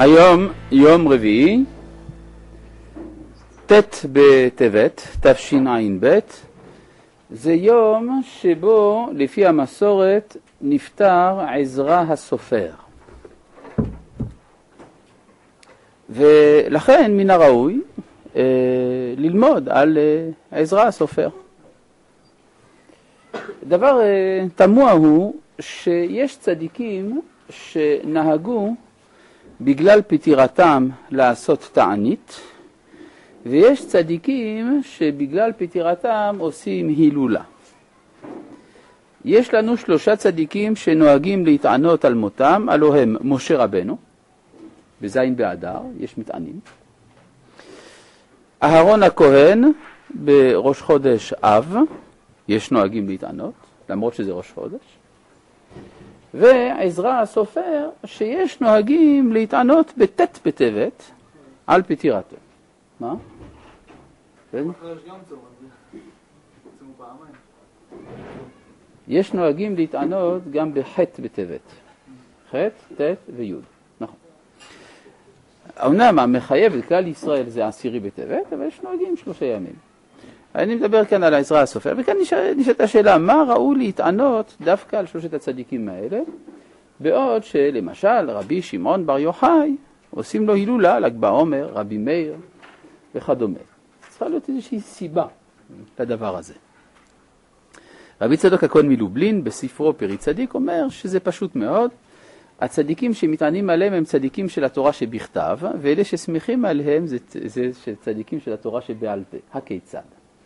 היום יום רביעי, ט' בטבת, תשע"ב, זה יום שבו לפי המסורת נפטר עזרא הסופר. ולכן מן הראוי ללמוד על עזרא הסופר. דבר תמוה הוא שיש צדיקים שנהגו בגלל פטירתם לעשות תענית, ויש צדיקים שבגלל פטירתם עושים הילולה. יש לנו 3 צדיקים שנוהגים להתענות על מותם, הלוא הם משה רבנו, בזין באדר, יש מתענים. אהרון הכהן בראש חודש אב, יש נוהגים להתענות, למרות שזה ראש חודש. ועזרא הסופר שיש נוהגים להתענות בט' בטבת על פטירתו. מה? יש נוהגים להתענות גם בח' בטבת. ח', ט' וי'. נכון. אמנם המחייב את כלל ישראל זה 10 בטבת, אבל יש נוהגים 3 ימים. אני מדבר כאן על עזרא הסופר, וכאן נשאלת השאלה, מה ראו להתענות דווקא על 3 הצדיקים האלה, בעוד שלמשל רבי שמעון בר יוחאי עושים לו הילולה, ל"ג בעומר, רבי מאיר וכדומה. צריכה להיות איזושהי סיבה לדבר הזה. רבי צדוק הכהן מלובלין בספרו פרי צדיק אומר שזה פשוט מאוד, הצדיקים שמתענים עליהם הם צדיקים של התורה שבכתב, ואלה ששמחים עליהם זה צדיקים של התורה שבעל פה. הכיצד?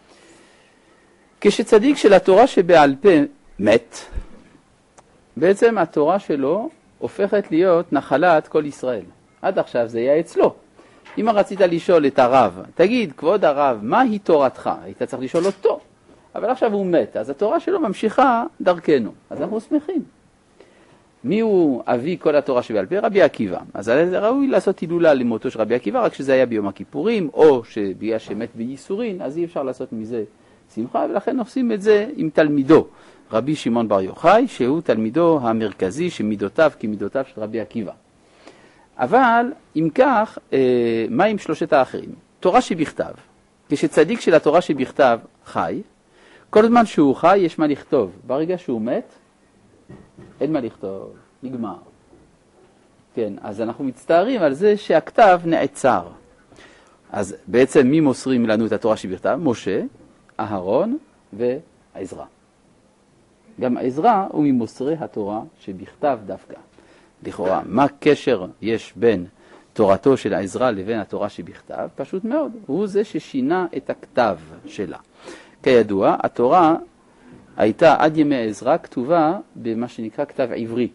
כשצדיק של התורה שבעל פה מת, בעצם התורה שלו הופכת להיות נחלת כל ישראל. עד עכשיו זה היה אצלו. אם רצית לשאול את הרב, תגיד, כבוד הרב, מהי תורתך? היית צריך לשאול אותו. אבל עכשיו הוא מת, אז התורה שלו ממשיכה דרכנו. אז אנחנו שמחים. מי הוא אבי כל התורה שבעל פה? רבי עקיבא. אז ראוי לעשות הילולה למותו של רבי עקיבא, רק שזה היה ביום הכיפורים, או שבגלל שמת בייסורין, אז אי אפשר לעשות מזה שמחה, ולכן עושים את זה עם תלמידו, רבי שמעון בר יוחאי, שהוא תלמידו המרכזי שמידותיו כמידותיו של רבי עקיבא. אבל אם כך, מה עם 3 האחרים? תורה שבכתב. כשצדיק של התורה שבכתב חי, כל זמן שהוא חי יש מה לכתוב. ברגע שהוא מת, אין מה לכתוב, נגמר. כן, אז אנחנו מצטערים על זה שהכתב נעצר. אז בעצם מי מוסרים לנו את התורה שבכתב? משה, אהרון ועזרא. גם עזרא הוא ממוסרי התורה שבכתב דווקא. לכאורה, מה קשר יש בין תורתו של עזרא לבין התורה שבכתב? פשוט מאוד, הוא זה ששינה את הכתב שלה. כידוע, התורה הייתה עד ימי עזרא כתובה במה שנקרא כתב עברי.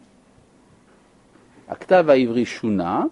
הכתב העברי שונה,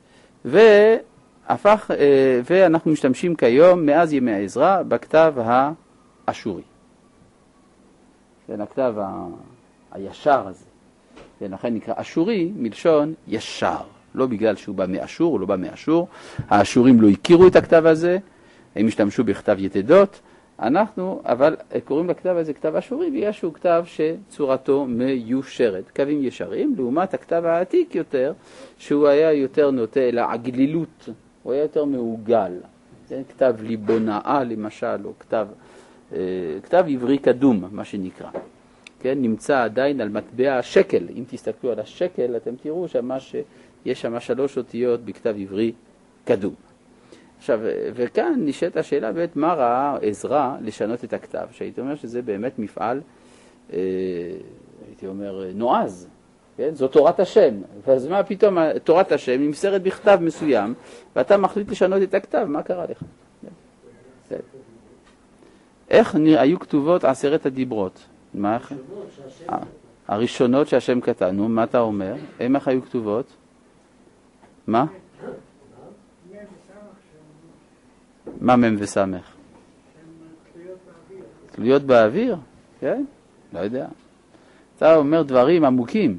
ואנחנו משתמשים כיום מאז ימי עזרא בכתב האשורי. כן, הכתב הישר הזה. ולכן נקרא אשורי מלשון ישר. לא בגלל שהוא בא מאשור, הוא לא בא מאשור. האשורים לא הכירו את הכתב הזה, הם השתמשו בכתב יתדות. אנחנו, אבל קוראים לכתב הזה כתב אשורי, בגלל שהוא כתב שצורתו מיושרת, קווים ישרים, לעומת הכתב העתיק יותר, שהוא היה יותר נוטה לעגלילות, הוא היה יותר מעוגל. זה כתב ליבונאה למשל, או כתב עברי קדום, מה שנקרא. כן, נמצא עדיין על מטבע השקל. אם תסתכלו על השקל, אתם תראו שיש שם 3 אותיות בכתב עברי קדום. עכשיו, וכאן נשאלת השאלה באמת מה ראה עזרא לשנות את הכתב, שהייתי אומר שזה באמת מפעל, הייתי אומר, נועז, כן? זו תורת השם, ואז מה פתאום תורת השם נמסרת בכתב מסוים, ואתה מחליט לשנות את הכתב, מה קרה לך? איך היו כתובות 10 הדיברות? מה? הראשונות שהשם כתבנו, מה אתה אומר? איך היו כתובות? מה? מה מם וסמך? תלויות באוויר? כן? לא יודע. אתה אומר דברים עמוקים.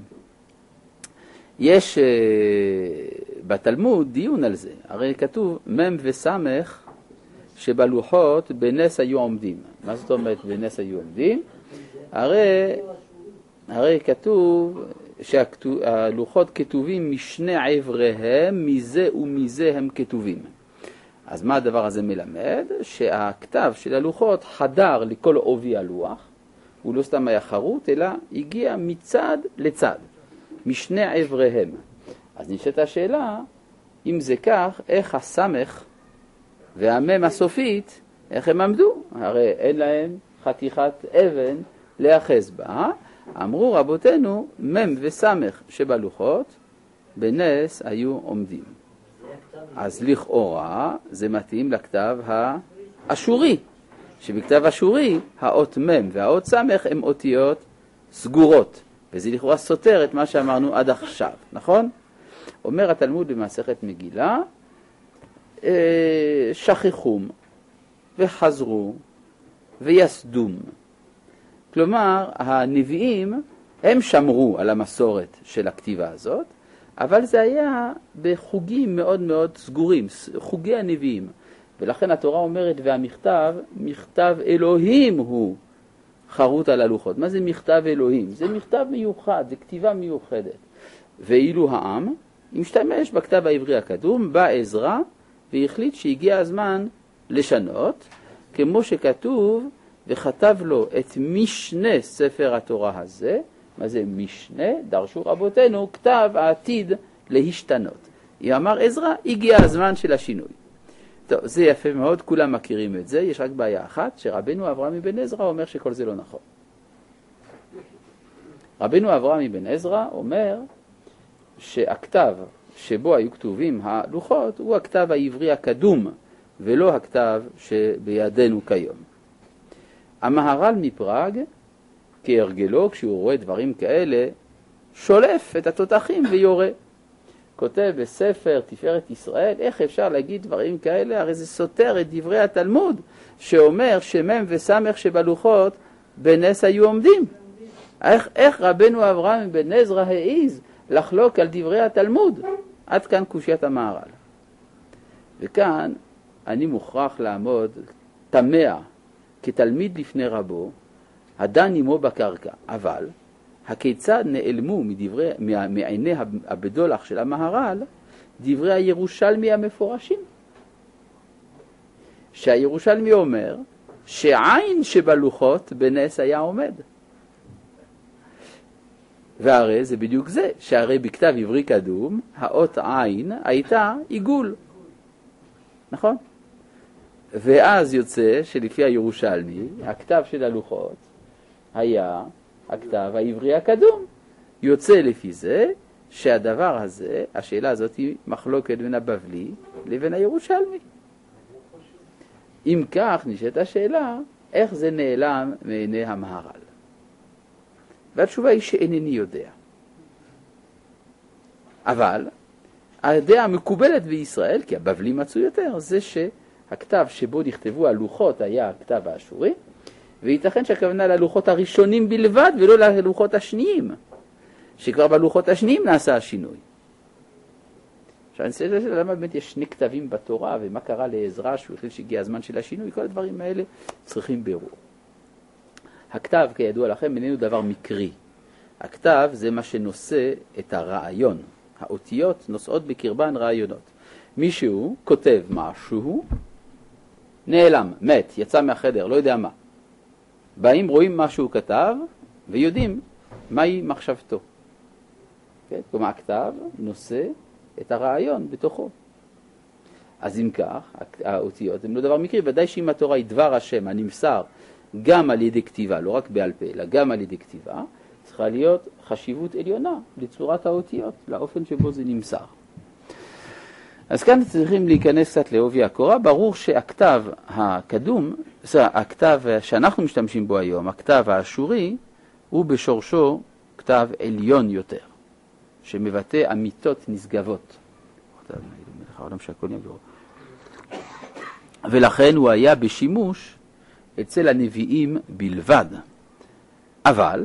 יש בתלמוד דיון על זה. הרי כתוב מם וסמך שבלוחות בנס היו עומדים. מה זאת אומרת בנס היו עומדים? הרי כתוב שהלוחות כתובים משני עבריהם, מזה ומזה הם כתובים. אז מה הדבר הזה מלמד? שהכתב של הלוחות חדר לכל עובי הלוח, הוא לא סתם היה חרוט, אלא הגיע מצד לצד, משני עבריהם. אז נשאלת השאלה, אם זה כך, איך הסמך והמם הסופית, איך הם עמדו? הרי אין להם חתיכת אבן להאחז בה. אמרו רבותינו, מם וסמך שבלוחות, בנס היו עומדים. אז לכאורה זה מתאים לכתב האשורי, שבכתב אשורי האות מם והאות סמך הם אותיות סגורות, וזה לכאורה סותר את מה שאמרנו עד עכשיו, נכון? אומר התלמוד במסכת מגילה, שכחום וחזרו ויסדום. כלומר, הנביאים הם שמרו על המסורת של הכתיבה הזאת, אבל זה היה בחוגים מאוד מאוד סגורים, חוגי הנביאים. ולכן התורה אומרת, והמכתב, מכתב אלוהים הוא חרוט על הלוחות. מה זה מכתב אלוהים? זה מכתב מיוחד, זה כתיבה מיוחדת. ואילו העם, אם משתמש בכתב העברי הקדום, בא עזרא והחליט שהגיע הזמן לשנות, כמו שכתוב, וכתב לו את משנה ספר התורה הזה. מה זה משנה? דרשו רבותינו, כתב העתיד להשתנות. אם אמר עזרא, הגיע הזמן של השינוי. טוב, זה יפה מאוד, כולם מכירים את זה, יש רק בעיה אחת, שרבנו אברהם אבן עזרא אומר שכל זה לא נכון. רבנו אברהם אבן עזרא אומר שהכתב שבו היו כתובים הלוחות הוא הכתב העברי הקדום, ולא הכתב שבידינו כיום. המהר"ל מפראג, כהרגלו, כשהוא רואה דברים כאלה, שולף את התותחים ויורה. כותב בספר תפארת ישראל, איך אפשר להגיד דברים כאלה? הרי זה סותר את דברי התלמוד, שאומר שמם וסמך שבלוחות בנס היו עומדים. איך רבנו אברהם בן עזרא העיז לחלוק על דברי התלמוד? עד כאן קושיית המהר"ל. וכאן אני מוכרח לעמוד תמה כתלמיד לפני רבו, הדן עמו בקרקע, אבל הכיצד נעלמו מעיני הבדולח של המהר"ל דברי הירושלמי המפורשים? שהירושלמי אומר שעין שבלוחות בנס היה עומד. והרי זה בדיוק זה, שהרי בכתב עברי קדום האות עין הייתה עיגול, נכון? ואז יוצא שלפי הירושלמי הכתב של הלוחות היה הכתב העברי הקדום. יוצא לפי זה שהדבר הזה, השאלה הזאת היא מחלוקת בין הבבלי לבין הירושלמי. אם כך נשאלת השאלה, איך זה נעלם מעיני המהר"ל? והתשובה היא שאינני יודע. אבל הדעה המקובלת בישראל, כי הבבלי מצאו יותר, זה שהכתב שבו נכתבו הלוחות היה הכתב האשורי, וייתכן שהכוונה ללוחות הראשונים בלבד ולא ללוחות השניים, שכבר בלוחות השניים נעשה השינוי. עכשיו אני חושב למה באמת יש שני כתבים בתורה, ומה קרה לעזרא שהוא החליט שהגיע הזמן של השינוי, כל הדברים האלה צריכים בירור. הכתב, כידוע לכם, איננו דבר מקרי. הכתב זה מה שנושא את הרעיון. האותיות נושאות בקרבן רעיונות. מישהו כותב משהו, נעלם, מת, יצא מהחדר, לא יודע מה. באים, רואים מה שהוא כתב, ויודעים מהי מחשבתו. כן? כלומר, הכתב נושא את הרעיון בתוכו. אז אם כך, האותיות הן לא דבר מקרי, ודאי שאם התורה היא דבר השם הנמסר גם על ידי כתיבה, לא רק בעל פה, אלא גם על ידי כתיבה, צריכה להיות חשיבות עליונה לצורת האותיות, לאופן שבו זה נמסר. אז כאן צריכים להיכנס קצת לעובי הקורה. ברור שהכתב הקדום, הכתב שאנחנו משתמשים בו היום, הכתב האשורי, הוא בשורשו כתב עליון יותר, שמבטא אמיתות נשגבות. ולכן הוא היה בשימוש אצל הנביאים בלבד. אבל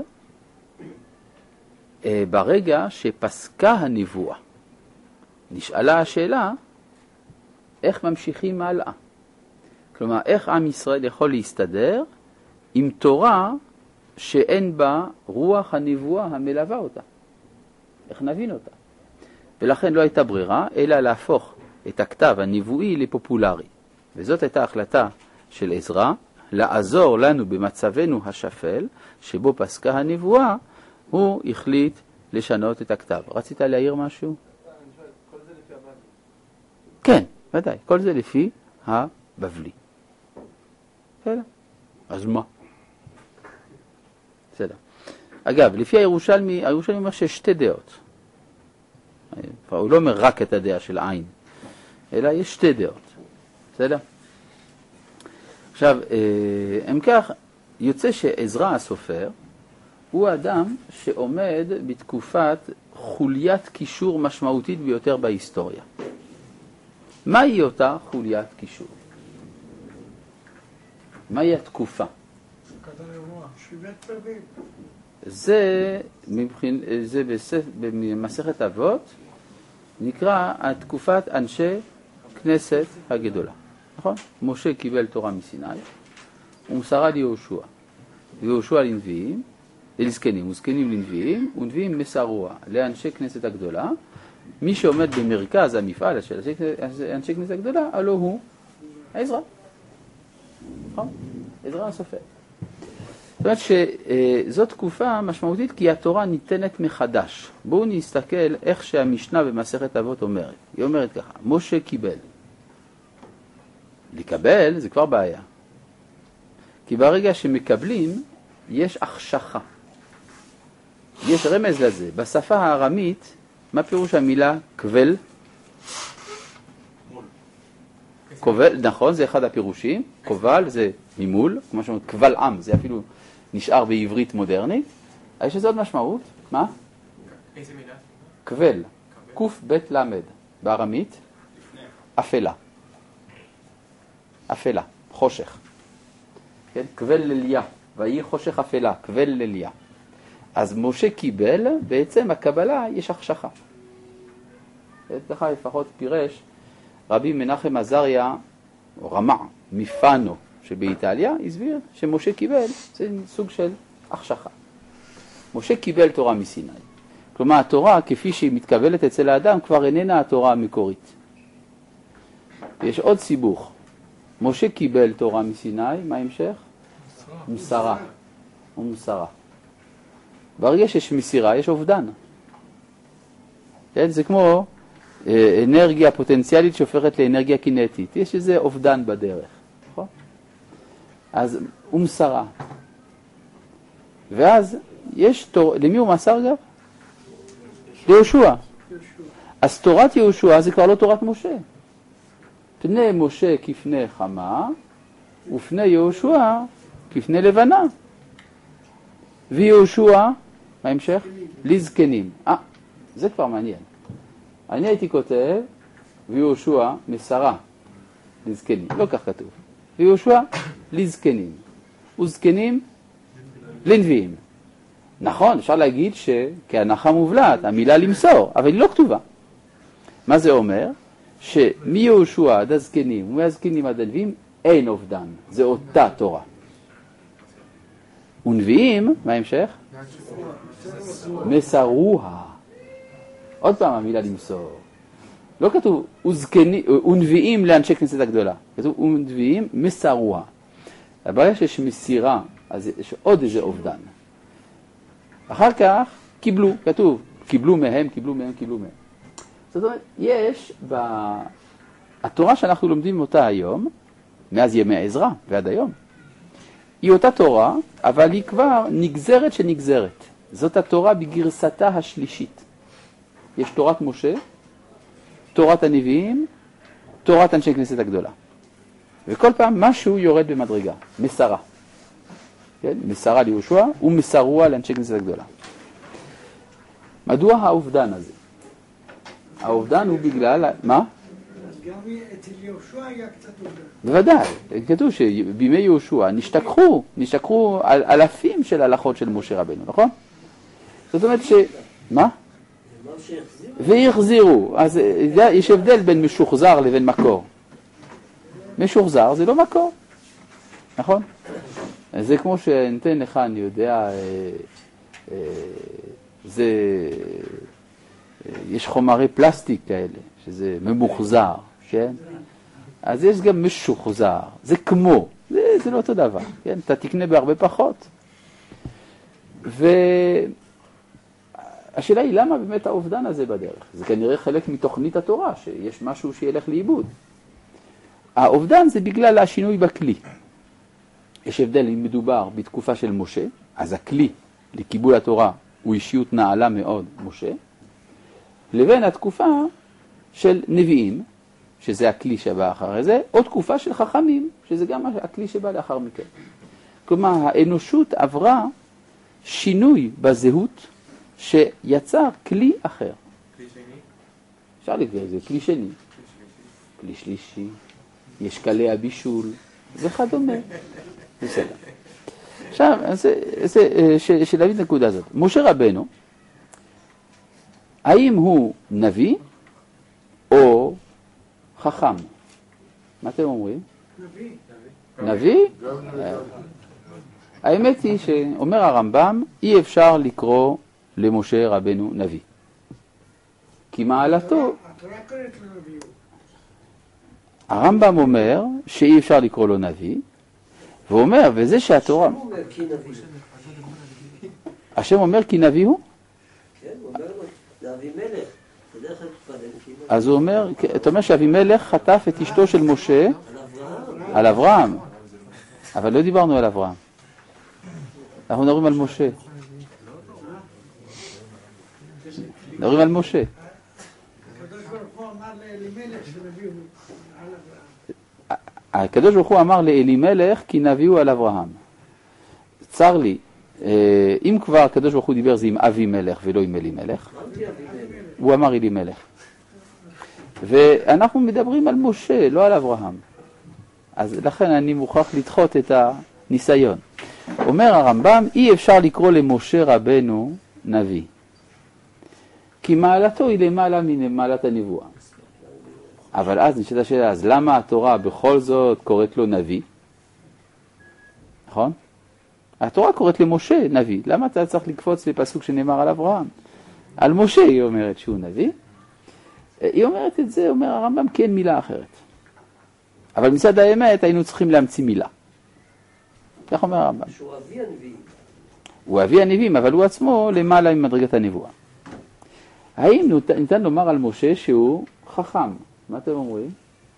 ברגע שפסקה הנבואה, נשאלה השאלה, איך ממשיכים הלאה? כלומר, איך עם ישראל יכול להסתדר עם תורה שאין בה רוח הנבואה המלווה אותה? איך נבין אותה? ולכן לא הייתה ברירה, אלא להפוך את הכתב הנבואי לפופולרי. וזאת הייתה החלטה של עזרא, לעזור לנו במצבנו השפל, שבו פסקה הנבואה, הוא החליט לשנות את הכתב. רצית להעיר משהו? כל זה לפי הבבלי. כן, ודאי. כל זה לפי הבבלי. בסדר. אז מה? בסדר. אגב, לפי הירושלמי אומר שיש שתי דעות. הוא לא אומר רק את הדעה של עין, אלא יש שתי דעות. בסדר? עכשיו, אם כך, יוצא שעזרא הסופר הוא אדם שעומד בתקופת חוליית קישור משמעותית ביותר בהיסטוריה. מהי אותה חוליית קישור? מהי התקופה? זה במסכת אבות נקרא תקופת אנשי כנסת הגדולה. נכון? משה קיבל תורה מסיני ומסרה ליהושע. ויהושע לנביאים, לזקנים, וזקנים לנביאים, ונביאים מסרוה לאנשי כנסת הגדולה. מי שעומד במרכז המפעל של אנשי כנסת הגדולה, הלא הוא עזרא. נכון? עזרא הסופר. זאת אומרת שזאת תקופה משמעותית כי התורה ניתנת מחדש. בואו נסתכל איך שהמשנה במסכת אבות אומרת. היא אומרת ככה, משה קיבל. לקבל זה כבר בעיה. כי ברגע שמקבלים יש החשכה. יש רמז לזה. בשפה הארמית, מה פירוש המילה קבל? קובל, נכון, זה אחד הפירושים. קובל זה ממול, כמו שאומרת קבל עם, זה אפילו נשאר בעברית מודרנית. יש לזה עוד משמעות. מה? איזה מילה? קבל. קוף בית למד. בארמית? אפלה. אפלה, חושך. כן? קבל לליה, והיא חושך אפלה, קבל לליה. אז משה קיבל, בעצם הקבלה יש החשכה. ככה לפחות פירש רבי מנחם עזריה, או רמע, מפנו שבאיטליה, הסביר שמשה קיבל, זה סוג של החשכה. משה קיבל תורה מסיני. כלומר, התורה כפי שהיא מתקבלת אצל האדם כבר איננה התורה המקורית. יש עוד סיבוך. משה קיבל תורה מסיני, מה המשך? מסרה. ומסרה. ברגע שיש מסירה, יש אובדן. כן? זה כמו אנרגיה פוטנציאלית שהופכת לאנרגיה קינטית. יש איזה אובדן בדרך. נכון? אז הוא מסרה. ואז יש תורה, למי הוא מסר אגב? ליהושע. אז תורת יהושע זה כבר לא תורת משה. פני משה כפני חמה, ופני יהושע כפני לבנה. ויהושע, מה המשך? לזקנים. זה כבר מעניין. אני הייתי כותב, ויהושע מסרה לזקנים. לא כך כתוב. ויהושע לזקנים. וזקנים לנביאים. נכון, אפשר להגיד שכהנחה מובלעת, המילה למסור, אבל היא לא כתובה. מה זה אומר? שמיהושע עד הזקנים ומהזקנים עד הנביאים אין אובדן, זה אותה תורה. ונביאים, מה ההמשך? מסרוה. עוד פעם המילה למסור. לא כתוב ונביאים לאנשי כנסת הגדולה, כתוב ונביאים מסרוה. הבעיה שיש מסירה, אז יש עוד איזה אובדן. אחר כך קיבלו, כתוב, קיבלו מהם, קיבלו מהם, קיבלו מהם. זאת אומרת, יש התורה שאנחנו לומדים אותה היום, מאז ימי עזרא ועד היום, היא אותה תורה, אבל היא כבר נגזרת שנגזרת. זאת התורה בגרסתה השלישית. יש תורת משה, תורת הנביאים, תורת אנשי כנסת הגדולה. וכל פעם משהו יורד במדרגה, מסרה. כן? מסרה ליהושע ומסרוה לאנשי כנסת הגדולה. מדוע האובדן הזה? האובדן הוא בגלל, מה? גם אצל יהושע היה קצת אובדן. בוודאי, כתוב שבימי יהושע נשתכחו אלפים של הלכות של משה רבנו, נכון? זאת אומרת מה? והחזירו. אז יש הבדל בין משוחזר לבין מקור. משוחזר זה לא מקור, נכון? זה כמו שנתן לך, אני יודע, זה יש חומרי פלסטיק כאלה, שזה ממוחזר, כן? אז יש גם משוחזר, זה כמו, זה לא אותו דבר, כן? אתה תקנה בהרבה פחות. והשאלה היא למה באמת האובדן הזה בדרך? זה כנראה חלק מתוכנית התורה, שיש משהו שילך לאיבוד. האובדן זה בגלל השינוי בכלי. יש הבדל אם מדובר בתקופה של משה, אז הכלי לקיבול התורה הוא אישיות נעלה מאוד, משה, לבין התקופה של נביאים, שזה הכלי שבא אחרי זה, או תקופה של חכמים, שזה גם הכלי שבא לאחר מכן. כלומר, האנושות עברה שינוי בזהות שיצר כלי אחר. כלי שני? אפשר לקרוא לזה כלי שני, כלי שלישי, יש כלי הבישול, וכדומה. בסדר. עכשיו, שלהבין את הנקודה הזאת. משה רבנו, האם הוא נביא או חכם? מה אתם אומרים? נביא. נביא? האמת היא שאומר הרמב"ם, אי אפשר לקרוא למשה רבנו נביא. כי מעלתו, התורה קוראת לו נביא. הרמב"ם אומר שאי אפשר לקרוא לו נביא, והוא אומר, וזה שהתורה... הוא אומר כי נביא. השם אומר כי נביא הוא? כן, הוא אומר לו, נביא מלך. בדרך כלל תפלל כי נביא. אז הוא אומר, אתה אומר שאבימלך חטף את אשתו של משה על אברהם. על אברהם, אבל לא דיברנו על אברהם. אנחנו מדברים על משה. מדברים על משה. הקדוש ברוך הוא אמר לאלימלך שנביא הוא על אברהם. הקדוש ברוך הוא אמר לאלימלך כי נביאו על אברהם. צר לי, אם כבר הקדוש ברוך הוא דיבר זה עם אבימלך ולא עם אלימלך, הוא אמר אלימלך. ואנחנו מדברים על משה, לא על אברהם. אז לכן אני מוכרח לדחות את הניסיון. אומר הרמב"ם, אי אפשר לקרוא למשה רבנו נביא. כי מעלתו היא למעלה ממעלת הנבואה. אבל אז נשאלת השאלה, אז למה התורה בכל זאת קוראת לו נביא? נכון? התורה קוראת למשה נביא. למה אתה צריך לקפוץ לפסוק שנאמר על אברהם? על משה היא אומרת שהוא נביא. היא אומרת את זה, אומר הרמב"ם, כי אין מילה אחרת. אבל מצד האמת היינו צריכים להמציא מילה. כך אומר הרמב"ם. שהוא אבי הנביאים. הוא אבי הנביאים, אבל הוא עצמו למעלה ממדרגת הנבואה. האם ניתן לומר על משה שהוא חכם? מה אתם אומרים?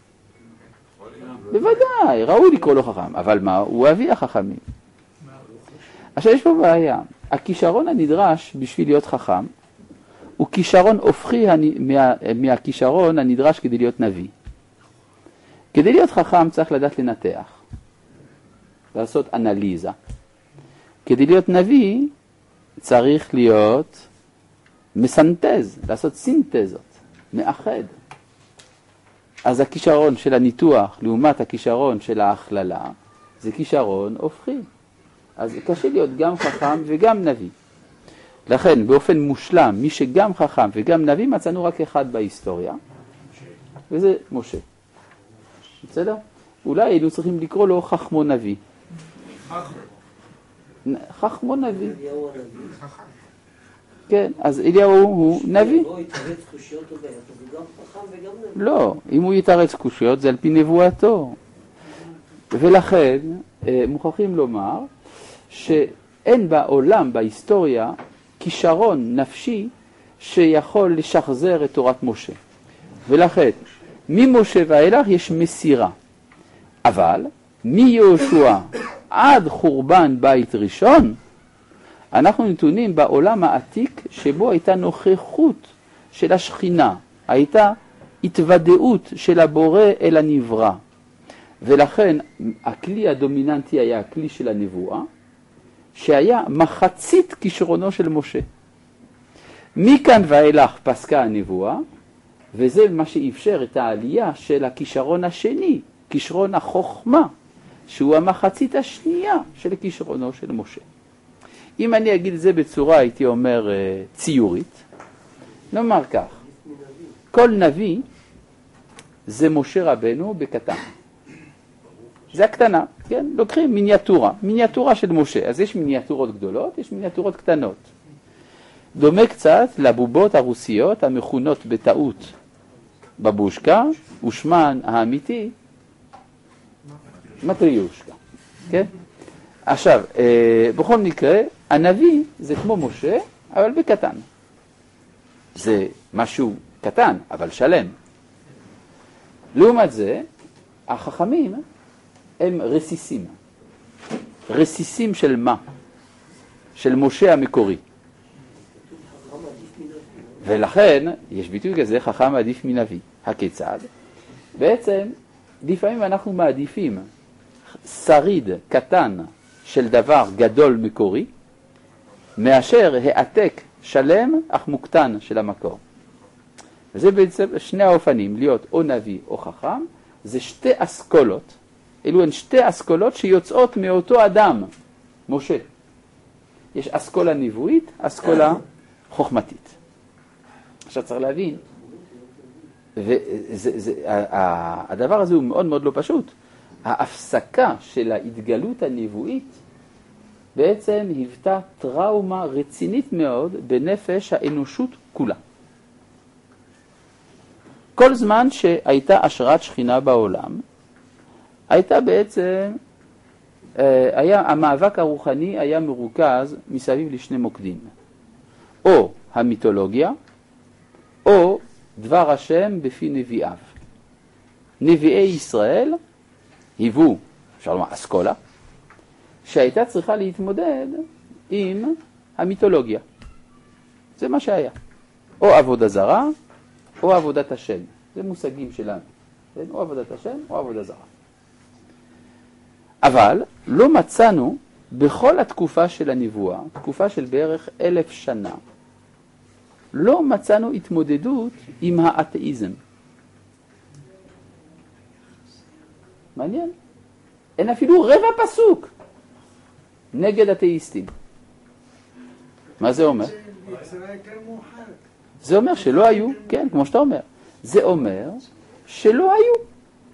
בוודאי, ראוי לקרוא לו חכם, אבל מה? הוא אבי החכמים. עכשיו יש פה בעיה. הכישרון הנדרש בשביל להיות חכם הוא כישרון הופכי מהכישרון הנדרש כדי להיות נביא. כדי להיות חכם צריך לדעת לנתח, לעשות אנליזה. כדי להיות נביא צריך להיות מסנטז, לעשות סינתזות, מאחד. אז הכישרון של הניתוח לעומת הכישרון של ההכללה זה כישרון הופכי. אז קשה להיות גם חכם וגם נביא. לכן באופן מושלם מי שגם חכם וגם נביא מצאנו רק אחד בהיסטוריה, וזה משה. בסדר? אולי היינו צריכים לקרוא לו חכמו נביא. חכמו נביא. אליהו הנביא. כן, אז אליהו הוא נביא. לא יתרץ קושיות או בעיות, אז הוא גם חכם וגם נביא. לא, אם הוא יתרץ קושיות זה על פי נבואתו. ולכן מוכרחים לומר שאין בעולם, בהיסטוריה, כישרון נפשי שיכול לשחזר את תורת משה. ולכן, ממשה ואילך יש מסירה. אבל, מיהושע עד חורבן בית ראשון, אנחנו נתונים בעולם העתיק שבו הייתה נוכחות של השכינה, הייתה התוודעות של הבורא אל הנברא. ולכן הכלי הדומיננטי היה הכלי של הנבואה, שהיה מחצית כישרונו של משה. מכאן ואילך פסקה הנבואה, וזה מה שאפשר את העלייה של הכישרון השני, כישרון החוכמה, שהוא המחצית השנייה של כישרונו של משה. אם אני אגיד את זה בצורה, הייתי אומר, ציורית, נאמר כך, כל נביא זה משה רבנו בקטן. זה הקטנה, כן? לוקחים מיניאטורה של משה. אז יש מיניאטורות גדולות, יש מיניאטורות קטנות. דומה קצת לבובות הרוסיות המכונות בטעות בבושקה, ושמן האמיתי מטריושקה. כן? עכשיו, בכל מקרה, הנביא זה כמו משה, אבל בקטן. זה משהו קטן, אבל שלם. לעומת זה, החכמים הם רסיסים. רסיסים של מה? של משה המקורי. ולכן, יש ביטוי כזה, חכם עדיף מנביא. הכיצד? בעצם, לפעמים אנחנו מעדיפים שריד קטן של דבר גדול מקורי, מאשר העתק שלם אך מוקטן של המקור. וזה בעצם שני האופנים, להיות או נביא או חכם, זה שתי אסכולות. אלו הן שתי אסכולות שיוצאות מאותו אדם, משה. יש אסכולה נבואית, אסכולה חוכמתית. עכשיו צריך להבין, והדבר הזה הוא מאוד מאוד לא פשוט. ההפסקה של ההתגלות הנבואית בעצם היוותה טראומה רצינית מאוד בנפש האנושות כולה. כל זמן שהייתה השראת שכינה בעולם, הייתה בעצם, המאבק הרוחני היה מרוכז מסביב לשני מוקדים. או המיתולוגיה, או דבר השם בפי נביאיו. נביאי ישראל היוו, אפשר לומר, אסכולה, שהייתה צריכה להתמודד עם המיתולוגיה. זה מה שהיה. או עבודה זרה, או עבודת השם. זה מושגים שלנו. או עבודת השם, או עבודה זרה. אבל לא מצאנו בכל התקופה של הנבואה, תקופה של בערך 1000 שנה, לא מצאנו התמודדות עם האתאיזם. מעניין. אין אפילו רבע פסוק נגד אתאיסטים. מה זה אומר? זה אומר שלא היו, כן, כמו שאתה אומר. זה אומר שלא היו.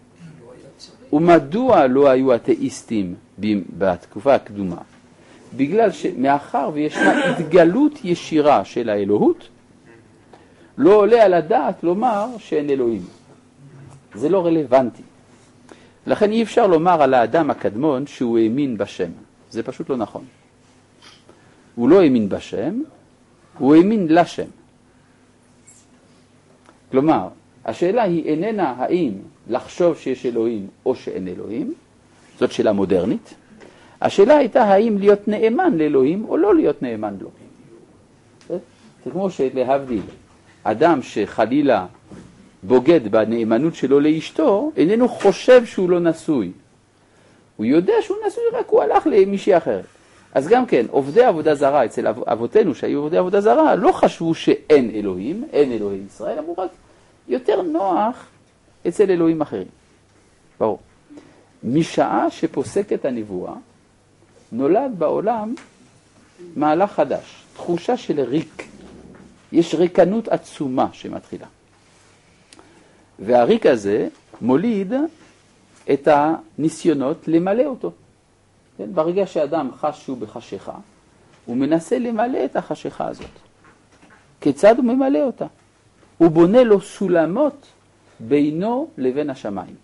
ומדוע לא היו אתאיסטים בתקופה הקדומה? בגלל שמאחר וישנה התגלות ישירה של האלוהות, לא עולה על הדעת לומר שאין אלוהים. זה לא רלוונטי. לכן אי אפשר לומר על האדם הקדמון שהוא האמין בשם. זה פשוט לא נכון. הוא לא האמין בשם, הוא האמין לשם. כלומר, השאלה היא איננה האם לחשוב שיש אלוהים או שאין אלוהים, זאת שאלה מודרנית. השאלה הייתה האם להיות נאמן לאלוהים או לא להיות נאמן לו. זה כמו שלהבדיל, אדם שחלילה בוגד בנאמנות שלו לאשתו, איננו חושב שהוא לא נשוי. הוא יודע שהוא נשוי, רק הוא הלך למישהי אחרת. אז גם כן, עובדי עבודה זרה, אצל אבותינו שהיו עובדי עבודה זרה, לא חשבו שאין אלוהים, אין אלוהי ישראל, אמרו רק יותר נוח אצל אלוהים אחרים. ברור. משעה שפוסקת הנבואה, נולד בעולם מהלך חדש, תחושה של ריק. יש ריקנות עצומה שמתחילה. והריק הזה מוליד את הניסיונות למלא אותו. כן? ברגע שאדם חש שהוא בחשיכה, הוא מנסה למלא את החשיכה הזאת. כיצד הוא ממלא אותה? הוא בונה לו סולמות בינו לבין השמיים.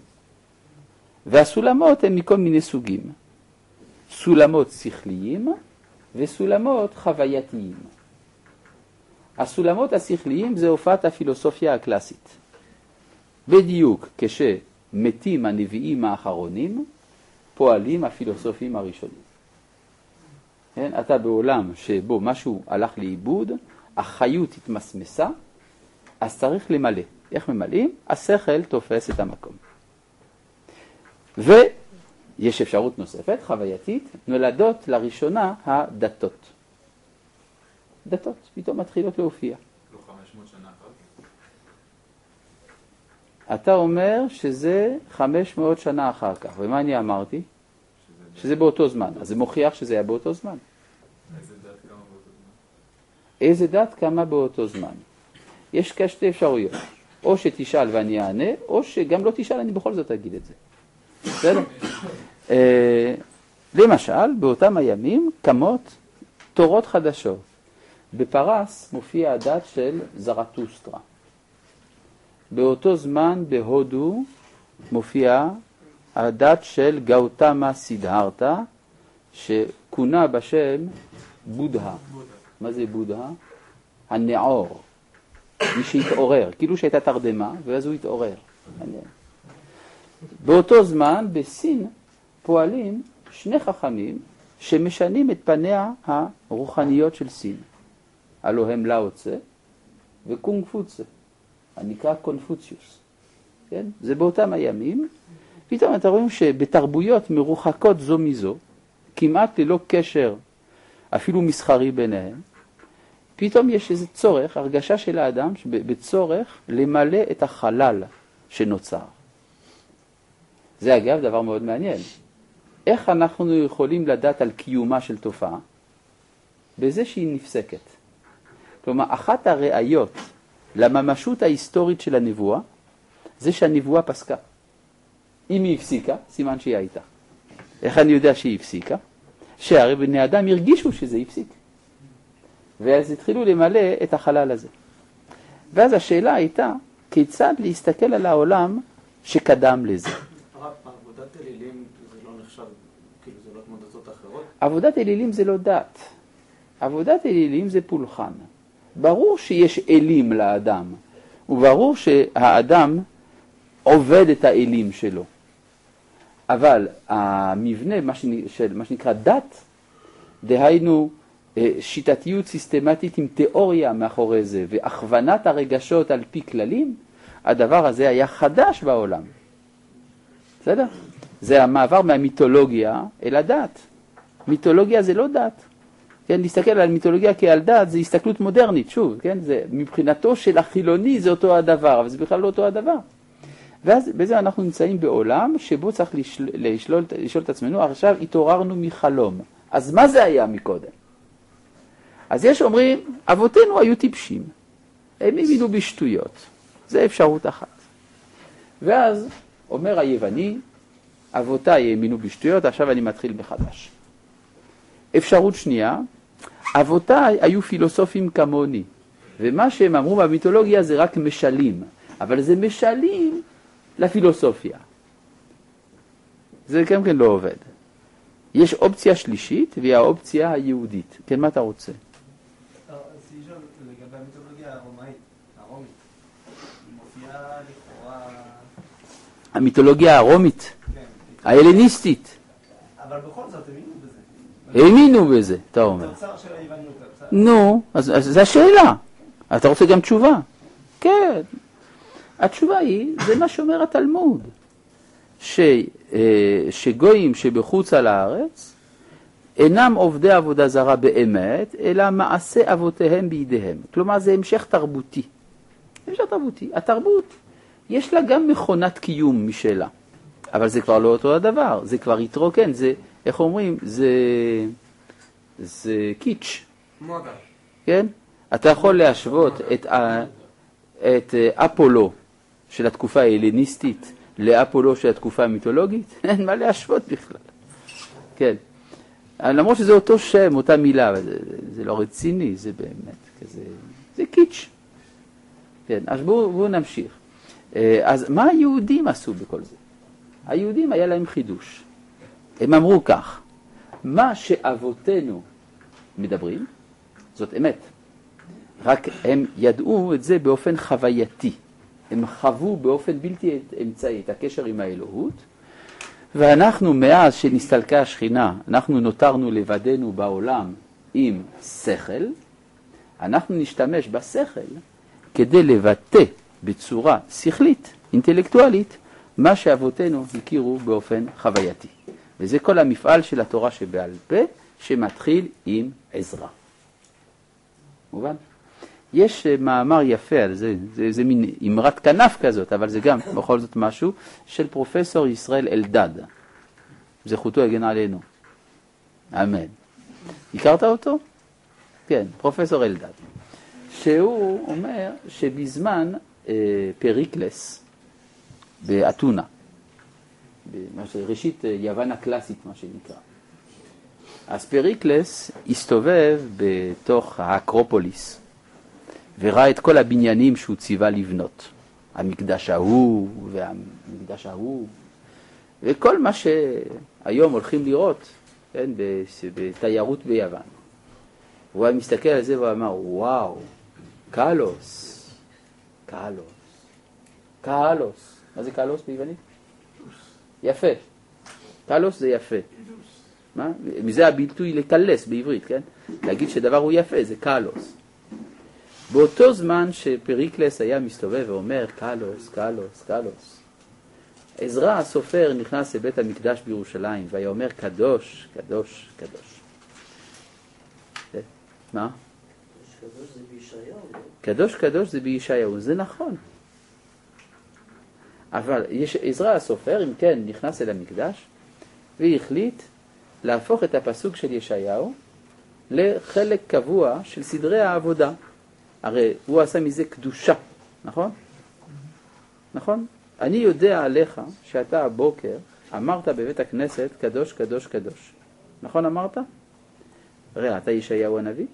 והסולמות הן מכל מיני סוגים. סולמות שכליים וסולמות חווייתיים. הסולמות השכליים זה הופעת הפילוסופיה הקלאסית. בדיוק כשמתים הנביאים האחרונים, פועלים הפילוסופים הראשונים. כן? אתה בעולם שבו משהו הלך לאיבוד, החיות התמסמסה, אז צריך למלא. איך ממלאים? השכל תופס את המקום. ויש אפשרות נוספת, חווייתית, נולדות לראשונה הדתות. דתות, פתאום מתחילות להופיע. לא 500 שנה אחר כך? אתה אומר שזה 500 שנה אחר כך. ומה אני אמרתי? שזה באותו זמן. אז זה מוכיח שזה היה באותו זמן. איזה דת קמה באותו זמן? איזה דת קמה באותו זמן? יש כשתי אפשרויות. או שתשאל ואני אענה, או שגם לא תשאל, אני בכל זאת אגיד את זה. בסדר? למשל, באותם הימים קמות תורות חדשות. בפרס מופיע הדת של זרטוסטרה. באותו זמן בהודו מופיע הדת של גאוטמה סידהרתה, שכונה בשם בודה. מה זה בודה? הנעור. מי שהתעורר, כאילו שהייתה תרדמה, ואז הוא התעורר. באותו זמן בסין פועלים שני חכמים שמשנים את פניה הרוחניות של סין. הלוא הם לאו צה וקונג פוצה, הנקרא קונפוציוס. כן? זה באותם הימים. פתאום אתם רואים שבתרבויות מרוחקות זו מזו, כמעט ללא קשר אפילו מסחרי ביניהם, פתאום יש איזה צורך, הרגשה של האדם בצורך למלא את החלל שנוצר. זה אגב דבר מאוד מעניין. איך אנחנו יכולים לדעת על קיומה של תופעה? בזה שהיא נפסקת. כלומר, אחת הראיות לממשות ההיסטורית של הנבואה, זה שהנבואה פסקה. אם היא הפסיקה, סימן שהיא הייתה. איך אני יודע שהיא הפסיקה? שהרי בני אדם הרגישו שזה הפסיק. ואז התחילו למלא את החלל הזה. ואז השאלה הייתה, כיצד להסתכל על העולם שקדם לזה? עבודת אלילים זה לא נחשב, כאילו זה לא כמו דתות אחרות? עבודת אלילים זה לא דת. עבודת אלילים זה פולחן. ברור שיש אלים לאדם, וברור שהאדם עובד את האלים שלו. אבל המבנה של מה שנקרא דת, דהיינו שיטתיות סיסטמטית עם תיאוריה מאחורי זה, והכוונת הרגשות על פי כללים, הדבר הזה היה חדש בעולם. בסדר? זה המעבר מהמיתולוגיה אל הדת. מיתולוגיה זה לא דת. כן, להסתכל על מיתולוגיה כעל דת זה הסתכלות מודרנית, שוב, כן? זה מבחינתו של החילוני זה אותו הדבר, אבל זה בכלל לא אותו הדבר. ואז בזה אנחנו נמצאים בעולם שבו צריך לשאול את עצמנו, עכשיו התעוררנו מחלום. אז מה זה היה מקודם? אז יש אומרים, אבותינו היו טיפשים. הם האמינו בשטויות. זה אפשרות אחת. ואז אומר היווני, אבותיי האמינו בשטויות, עכשיו אני מתחיל מחדש. אפשרות שנייה, אבותיי היו פילוסופים כמוני, ומה שהם אמרו במיתולוגיה זה רק משלים, אבל זה משלים לפילוסופיה. זה גם כן לא עובד. יש אופציה שלישית, והיא האופציה היהודית. כן, מה אתה רוצה? רציתי לשאול לגבי המיתולוגיה הרומית, היא מופיעה לכאורה... המיתולוגיה הרומית, ההלניסטית. אבל בכל זאת האמינו בזה. האמינו בזה, אתה אומר. תוצר של היווניות. נו, אז זו השאלה. אתה רוצה גם תשובה? כן. התשובה היא, זה מה שאומר התלמוד. שגויים שבחוץ על הארץ אינם עובדי עבודה זרה באמת, אלא מעשה אבותיהם בידיהם. כלומר, זה המשך תרבותי. המשך תרבותי. התרבות, יש לה גם מכונת קיום משלה. אבל זה כבר לא אותו הדבר. זה כבר יתרוקן. זה, איך אומרים? זה קיץ'. מודה. כן? אתה יכול להשוות את אפולו של התקופה ההלניסטית לאפולו של התקופה המיתולוגית? אין מה להשוות בכלל. כן. למרות שזה אותו שם, אותה מילה, אבל זה לא רציני, זה באמת כזה, זה קיץ'. כן, אז בואו נמשיך. אז מה היהודים עשו בכל זה? היהודים היה להם חידוש. הם אמרו כך, מה שאבותינו מדברים, זאת אמת. רק הם ידעו את זה באופן חווייתי. הם חוו באופן בלתי אמצעי את הקשר עם האלוהות, ואנחנו מאז שנסתלקה השכינה, אנחנו נותרנו לבדנו בעולם עם שכל, אנחנו נשתמש בשכל כדי לבטא בצורה שכלית, אינטלקטואלית, מה שאבותינו הכירו באופן חווייתי. וזה כל המפעל של התורה שבעל פה, שמתחיל עם עזרא. מובן? יש מאמר יפה על זה, זה מין אמרת כנף כזאת, אבל זה גם בכל זאת משהו, של פרופסור ישראל אלדד. זכותו יגן עלינו. אמן. הכרת אותו? כן, פרופסור אלדד. שהוא אומר שבזמן פריקלס, באתונה, ראשית יוון הקלאסית מה שנקרא, אז פריקלס הסתובב בתוך האקרופוליס, וראה את כל הבניינים שהוא ציווה לבנות. המקדש ההוא והמקדש ההוא, וכל מה שהיום הולכים לראות, כן, בתיירות ביוון. הוא היה מסתכל על זה ואמר, וואו, קלוס, קלוס, קלוס. מה זה קלוס ביוונית? יפה. קלוס זה יפה. מה? מזה הביטוי לקלס בעברית, כן? להגיד שדבר הוא יפה, זה קלוס. באותו זמן שפריקלס היה מסתובב ואומר, קלוס, קלוס, קלוס, עזרא הסופר נכנס לבית המקדש בירושלים, והיה אומר, קדוש, קדוש, קדוש. מה? קדוש זה בישעיהו. קדוש קדוש זה בישעיהו, זה נכון. אבל עזרא הסופר, אם כן, נכנס אל המקדש, והחליט להפוך את הפסוק של ישעיהו לחלק קבוע של סדרי העבודה. הרי הוא עשה מזה קדושה, נכון? נכון? אני יודע עליך שאתה הבוקר אמרת בבית הכנסת קדוש קדוש קדוש. נכון אמרת? הרי אתה ישעיהו הנביא?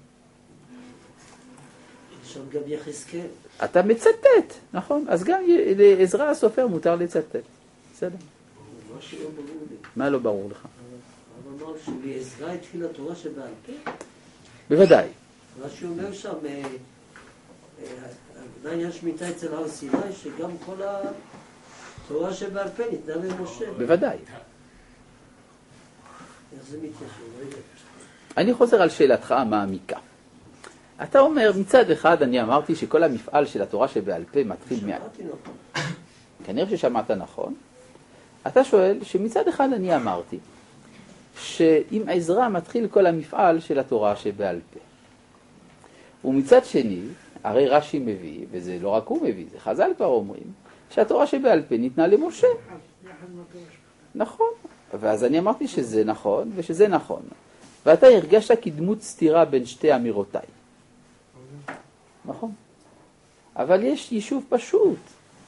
שם גם יחזקאל. אתה מצטט, נכון? אז גם לעזרא הסופר מותר לצטט. בסדר. מה שלא ברור לי. מה לא ברור לך? אבל אמר שבעזרא התחילה התורה שבעל פה. בוודאי. מה שאומר שם, עדיין יש שמיטה אצל הר סיני, שגם כל התורה שבעל פה ניתנה למשה. בוודאי. איך זה מתיישב? אני חוזר על שאלתך המעמיקה. אתה אומר, מצד אחד אני אמרתי שכל המפעל של התורה שבעל פה מתחיל שמעתי נכון. כנראה ששמעת נכון. אתה שואל שמצד אחד אני אמרתי שאם עזרא מתחיל כל המפעל של התורה שבעל פה. ומצד שני, הרי רש"י מביא, וזה לא רק הוא מביא, זה חז"ל כבר אומרים, שהתורה שבעל פה ניתנה למשה. נכון. ואז אני אמרתי שזה נכון ושזה נכון. ואתה הרגשת כדמות סתירה בין שתי אמירותיי. נכון. אבל יש יישוב פשוט.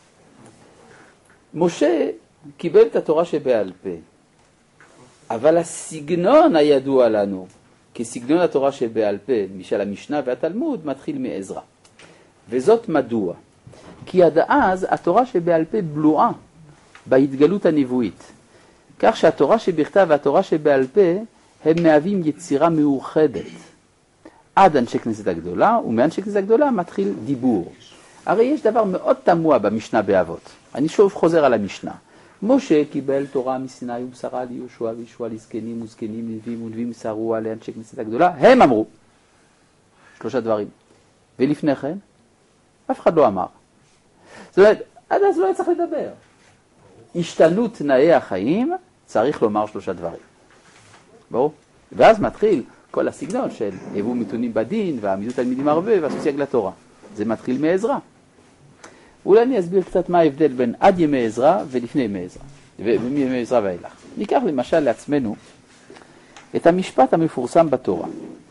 משה קיבל את התורה שבעל פה, אבל הסגנון הידוע לנו, כסגנון התורה שבעל פה, משל המשנה והתלמוד, מתחיל מעזרא. וזאת מדוע? כי עד אז התורה שבעל פה בלועה בהתגלות הנבואית. כך שהתורה שבכתב והתורה שבעל פה הם מהווים יצירה מאוחדת. עד אנשי כנסת הגדולה, ומאנשי כנסת הגדולה מתחיל דיבור. הרי יש דבר מאוד תמוה במשנה באבות. אני שוב חוזר על המשנה. משה קיבל תורה מסיני ובשרה ליהושע וישוע לזקנים וזקנים נביאים ונביאים מסרוה לאנשי כנסת הגדולה. הם אמרו 3 דברים. ולפני כן, אף אחד לא אמר. זאת אומרת, עד אז לא היה צריך לדבר. השתנו תנאי החיים, צריך לומר 3 דברים. ברור? ואז מתחיל כל הסגנון של הבו מתונים בדין והעמידות תלמידים הרבה ועשו סייג לתורה. זה מתחיל מעזרא. אולי אני אסביר קצת מה ההבדל בין עד ימי עזרא ולפני ימי עזרא, ומימי עזרא ואילך. ניקח למשל לעצמנו את המשפט המפורסם בתורה.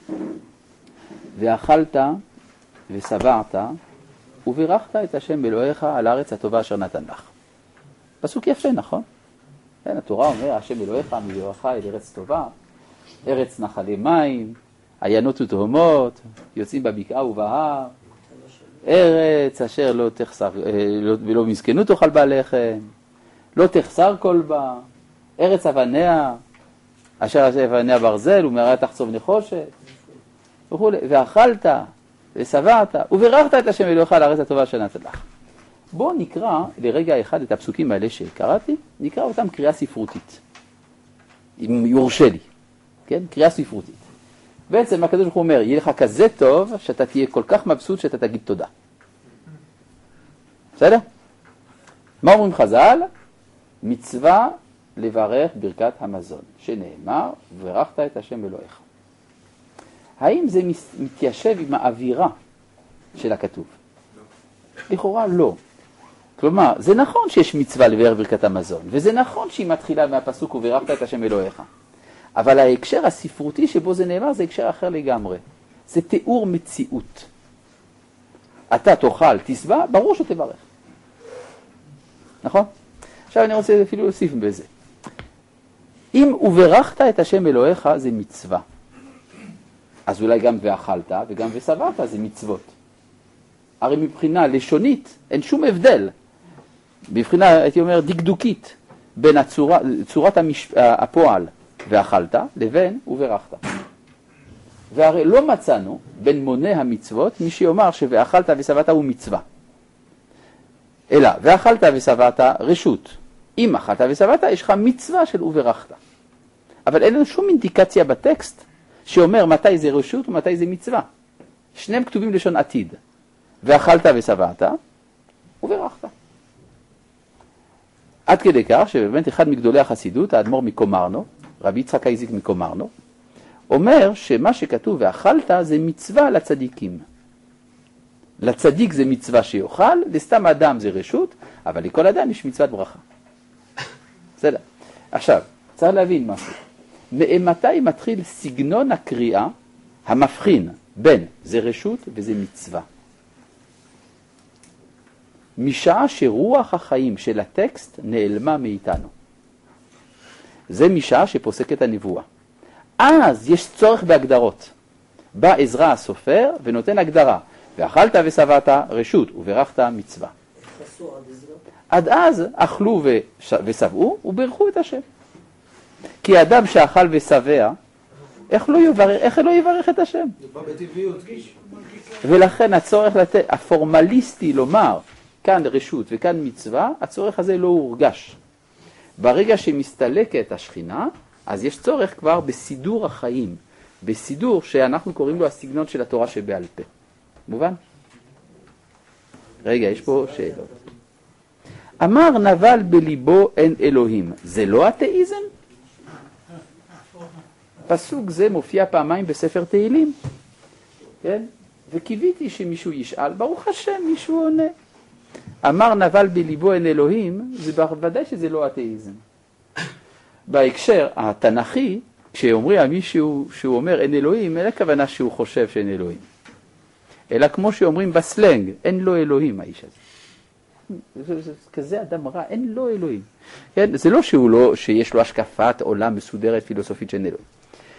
ואכלת ושבעת וברכת את השם אלוהיך על הארץ הטובה אשר נתן לך. פסוק יפה, נכון? כן, התורה אומר, השם אלוהיך מביאך אל ארץ טובה, ארץ נחלי מים, עיינות ותהומות, יוצאים בבקעה ובהר, ארץ אשר לא תחסר, ולא מסכנות תאכל בה לחם, לא תחסר כל בה, ארץ אבניה, אשר אבניה ברזל ומערה תחצוב נחושת, וכו'. ואכלת ושבעת וברכת את השם אלוהיך על הארץ הטובה אשר נתן לך. בואו נקרא לרגע אחד את הפסוקים האלה שקראתי, נקרא אותם קריאה ספרותית, אם יורשה לי, כן? קריאה ספרותית. בעצם הקדוש ברוך הוא אומר, יהיה לך כזה טוב שאתה תהיה כל כך מבסוט שאתה תגיד תודה. בסדר? מה אומרים חז"ל? מצווה לברך ברכת המזון, שנאמר, וברכת את השם אלוהיך. האם זה מתיישב עם האווירה של הכתוב? לכאורה לא. כלומר, זה נכון שיש מצווה לברך ברכת המזון, וזה נכון שהיא מתחילה מהפסוק וברכת את השם אלוהיך. אבל ההקשר הספרותי שבו זה נאמר זה הקשר אחר לגמרי. זה תיאור מציאות. אתה תאכל, תשבע, ברור שתברך. נכון? עכשיו אני רוצה אפילו להוסיף בזה. אם וברכת את השם אלוהיך זה מצווה. אז אולי גם ואכלת וגם ושבעת זה מצוות. הרי מבחינה לשונית אין שום הבדל. מבחינה, הייתי אומר, דקדוקית, בין צורת הפועל ואכלת לבין וברכת. והרי לא מצאנו בין מונה המצוות מי שיאמר שאכלת ושבעת הוא מצווה. אלא ואכלת ושבעת רשות. אם אכלת ושבעת יש לך מצווה של וברכת. אבל אין לנו שום אינדיקציה בטקסט שאומר מתי זה רשות ומתי זה מצווה. שניהם כתובים לשון עתיד. ואכלת ושבעת וברכת. עד כדי כך שבאמת אחד מגדולי החסידות, האדמו"ר מקומרנו, רבי יצחק אייזיק מקומרנו, אומר שמה שכתוב ואכלת זה מצווה לצדיקים. לצדיק זה מצווה שיאכל, לסתם אדם זה רשות, אבל לכל אדם יש מצוות ברכה. בסדר. עכשיו, צריך להבין משהו. מתי מתחיל סגנון הקריאה המבחין בין זה רשות וזה מצווה? משעה שרוח החיים של הטקסט נעלמה מאיתנו. זה משעה שפוסקת הנבואה. אז יש צורך בהגדרות. בא עזרא הסופר ונותן הגדרה. ואכלת ושבעת רשות וברכת מצווה. עד אז אכלו ושבעו וברכו את השם. כי האדם שאכל ושבע, איך לא יברך את השם? זה בא בטבעיות. ולכן הצורך הפורמליסטי לומר כאן רשות וכאן מצווה, הצורך הזה לא הורגש. ברגע שמסתלקת השכינה, אז יש צורך כבר בסידור החיים, בסידור שאנחנו קוראים לו הסגנון של התורה שבעל פה. מובן? רגע, יש פה שאלות. אמר נבל בליבו אין אלוהים, זה לא אתאיזם? פסוק זה מופיע פעמיים בספר תהילים, כן? וקיוויתי שמישהו ישאל, ברוך השם מישהו עונה. אמר נבל בליבו אין אלוהים, זה בוודאי שזה לא אתאיזם. בהקשר התנ"כי, כשאומרים על מישהו שהוא אומר אין אלוהים, אין הכוונה שהוא חושב שאין אלוהים. אלא כמו שאומרים בסלנג, אין לו אלוהים האיש הזה. זה כזה אדם רע, אין לו אלוהים. כן? זה לא שיש לו השקפת עולם מסודרת פילוסופית שאין אלוהים.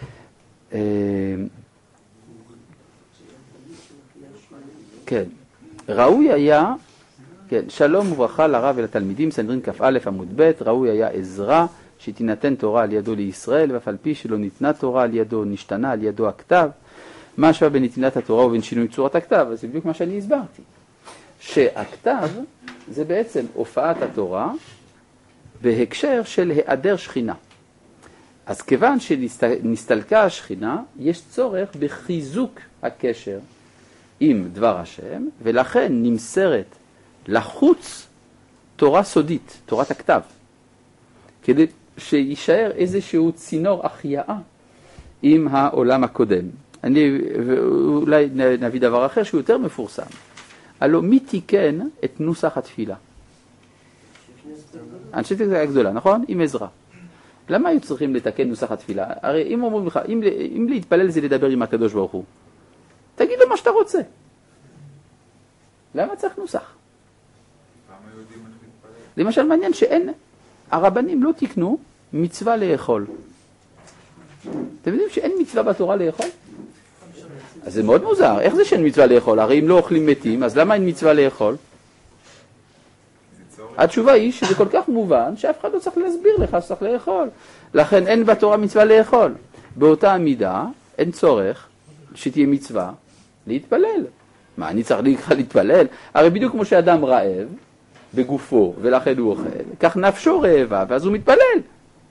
כן, ראוי היה, כן, שלום וברכה לרב ולתלמידים, סנהדרין כ"א עמוד ב', ראוי היה עזרא שתינתן תורה על ידו לישראל, ואף על פי שלא ניתנה תורה על ידו, נשתנה על ידו הכתב. מה השוואה בין נתינת התורה ובין שינוי צורת הכתב? אז זה בדיוק מה שאני הסברתי. שהכתב זה בעצם הופעת התורה בהקשר של היעדר שכינה. אז כיוון שנסתלקה השכינה, יש צורך בחיזוק הקשר עם דבר השם, ולכן נמסרת לחוץ תורה סודית, תורת הכתב, כדי שישאר איזשהו צינור החייאה עם העולם הקודם. אולי נביא דבר אחר שהוא יותר מפורסם. הלוא מי תיקן את נוסח התפילה? אנשי תקנה גדולה, נכון? עם עזרא. למה היו צריכים לתקן נוסח התפילה? הרי אם אומרים לך, אם להתפלל זה לדבר עם הקדוש ברוך הוא, תגיד לו מה שאתה רוצה. למה צריך נוסח? למשל מעניין שאין, הרבנים לא תיקנו מצווה לאכול. אתם יודעים שאין מצווה בתורה לאכול? אז זה מאוד מוזר. איך זה שאין מצווה לאכול? הרי אם לא אוכלים מתים, אז למה אין מצווה לאכול? התשובה היא שזה כל כך מובן שאף אחד לא צריך להסביר לך שצריך לאכול. לכן אין בתורה מצווה לאכול. באותה המידה אין צורך שתהיה מצווה להתפלל. מה, אני צריך להתפלל? הרי בדיוק כמו שאדם רעב בגופו ולכן הוא אוכל, כך נפשו רעבה ואז הוא מתפלל.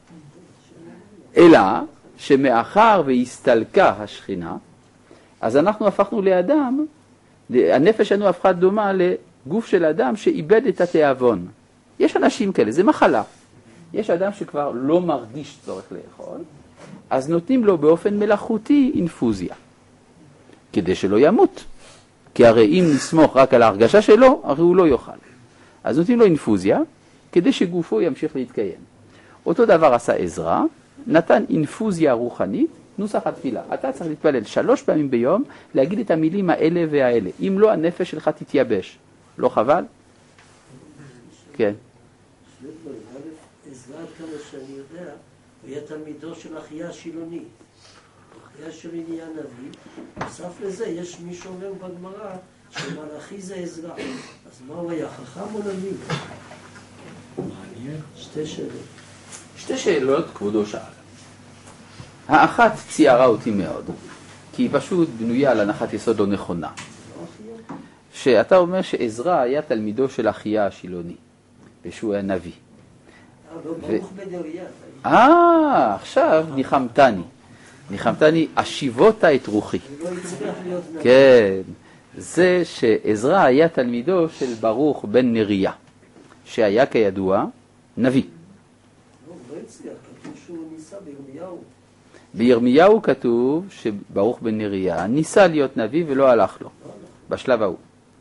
אלא שמאחר והסתלקה השכינה, אז אנחנו הפכנו לאדם, הנפש שלנו הפכה דומה לגוף של אדם שאיבד את התיאבון. יש אנשים כאלה, זה מחלה. יש אדם שכבר לא מרגיש צורך לאכול, אז נותנים לו באופן מלאכותי אינפוזיה, כדי שלא ימות. כי הרי אם נסמוך רק על ההרגשה שלו, הרי הוא לא יאכל. אז נותנים לו אינפוזיה, כדי שגופו ימשיך להתקיים. אותו דבר עשה עזרא, נתן אינפוזיה רוחנית, נוסח התפילה. אתה צריך להתפלל 3 פעמים ביום, להגיד את המילים האלה והאלה. אם לא, הנפש שלך תתייבש. לא חבל? כן. עזרא, כמה שאני יודע, הוא היה תלמידו של אחיה השילוני. אחיה השילוני היה נביא. נוסף לזה, יש מי שאומר בגמרא שמלאכי זה עזרא. אז מה הוא היה, חכם או נביא? מעניין. שתי שאלות כבודו שאל. האחת ציירה אותי מאוד, כי היא פשוט בנויה על הנחת יסוד לא נכונה. שאתה אומר שעזרא היה תלמידו של אחיה השילוני, ושהוא היה נביא. ברוך בן נריה. עכשיו ניחמתני, השיבות את רוחי. הוא לא הצליח להיות נביא. כן, זה שעזרא היה תלמידו של ברוך בן נריה, שהיה כידוע נביא. הוא לא הצליח, כתוב שהוא ניסה בירמיהו. בירמיהו כתוב שברוך בן נריה ניסה להיות נביא ולא הלך לו, בשלב ההוא.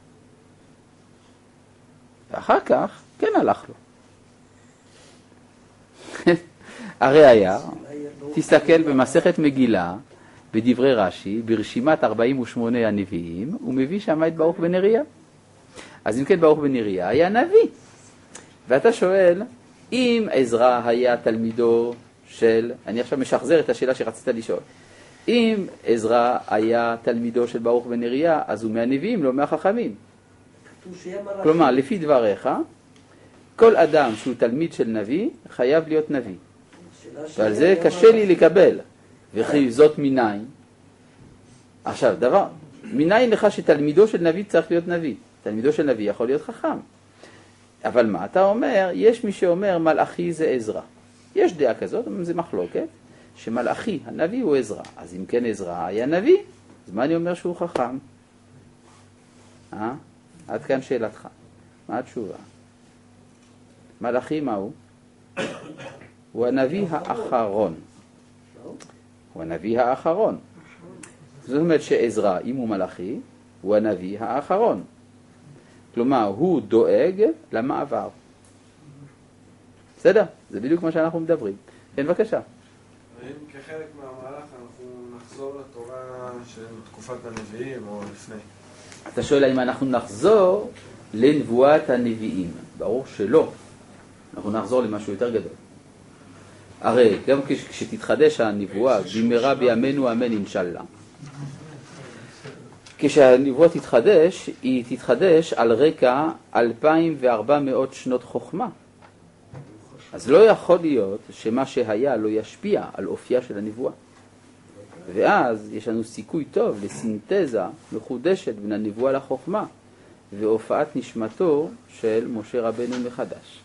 ואחר כך כן הלך לו. הרי היה, תסתכל במסכת מגילה, בדברי רש"י, ברשימת 48 הנביאים, הוא מביא שם את ברוך בן נריה. אז אם כן ברוך בן נריה היה נביא. ואתה שואל, אם עזרא היה תלמידו של, אני עכשיו משחזר את השאלה שרצית לשאול, אם עזרא היה תלמידו של ברוך בן נריה, אז הוא מהנביאים, לא מהחכמים. כלומר, לפי דבריך, כל אדם שהוא תלמיד של נביא, חייב להיות נביא. ועל זה קשה לי לקבל. וכי זאת מניין. עכשיו, מניין לך שתלמידו של נביא צריך להיות נביא. תלמידו של נביא יכול להיות חכם. אבל מה אתה אומר? יש מי שאומר מלאכי זה עזרא. יש דעה כזאת, זה מחלוקת, שמלאכי, הנביא הוא עזרא. אז אם כן עזרא היה נביא, אז מה אני אומר שהוא חכם? עד כאן שאלתך. מה התשובה? מלאכי מהו? הוא הנביא האחרון. הוא הנביא האחרון. זאת אומרת שעזרא, אם הוא מלאכי, הוא הנביא האחרון. כלומר, הוא דואג למעבר. בסדר? זה בדיוק מה שאנחנו מדברים. כן, בבקשה. האם כחלק מהמהלך אנחנו נחזור לתורה של תקופת הנביאים או לפני? אתה שואל האם אנחנו נחזור לנבואת הנביאים. ברור שלא. אנחנו נחזור למשהו יותר גדול. הרי גם כשתתחדש הנבואה, במהרה בימינו אמן אינשאללה. כשהנבואה תתחדש, היא תתחדש על רקע 2400 שנות חוכמה. אז לא יכול להיות שמה שהיה לא ישפיע על אופייה של הנבואה. ואז יש לנו סיכוי טוב לסינתזה מחודשת בין הנבואה לחוכמה והופעת נשמתו של משה רבנו מחדש.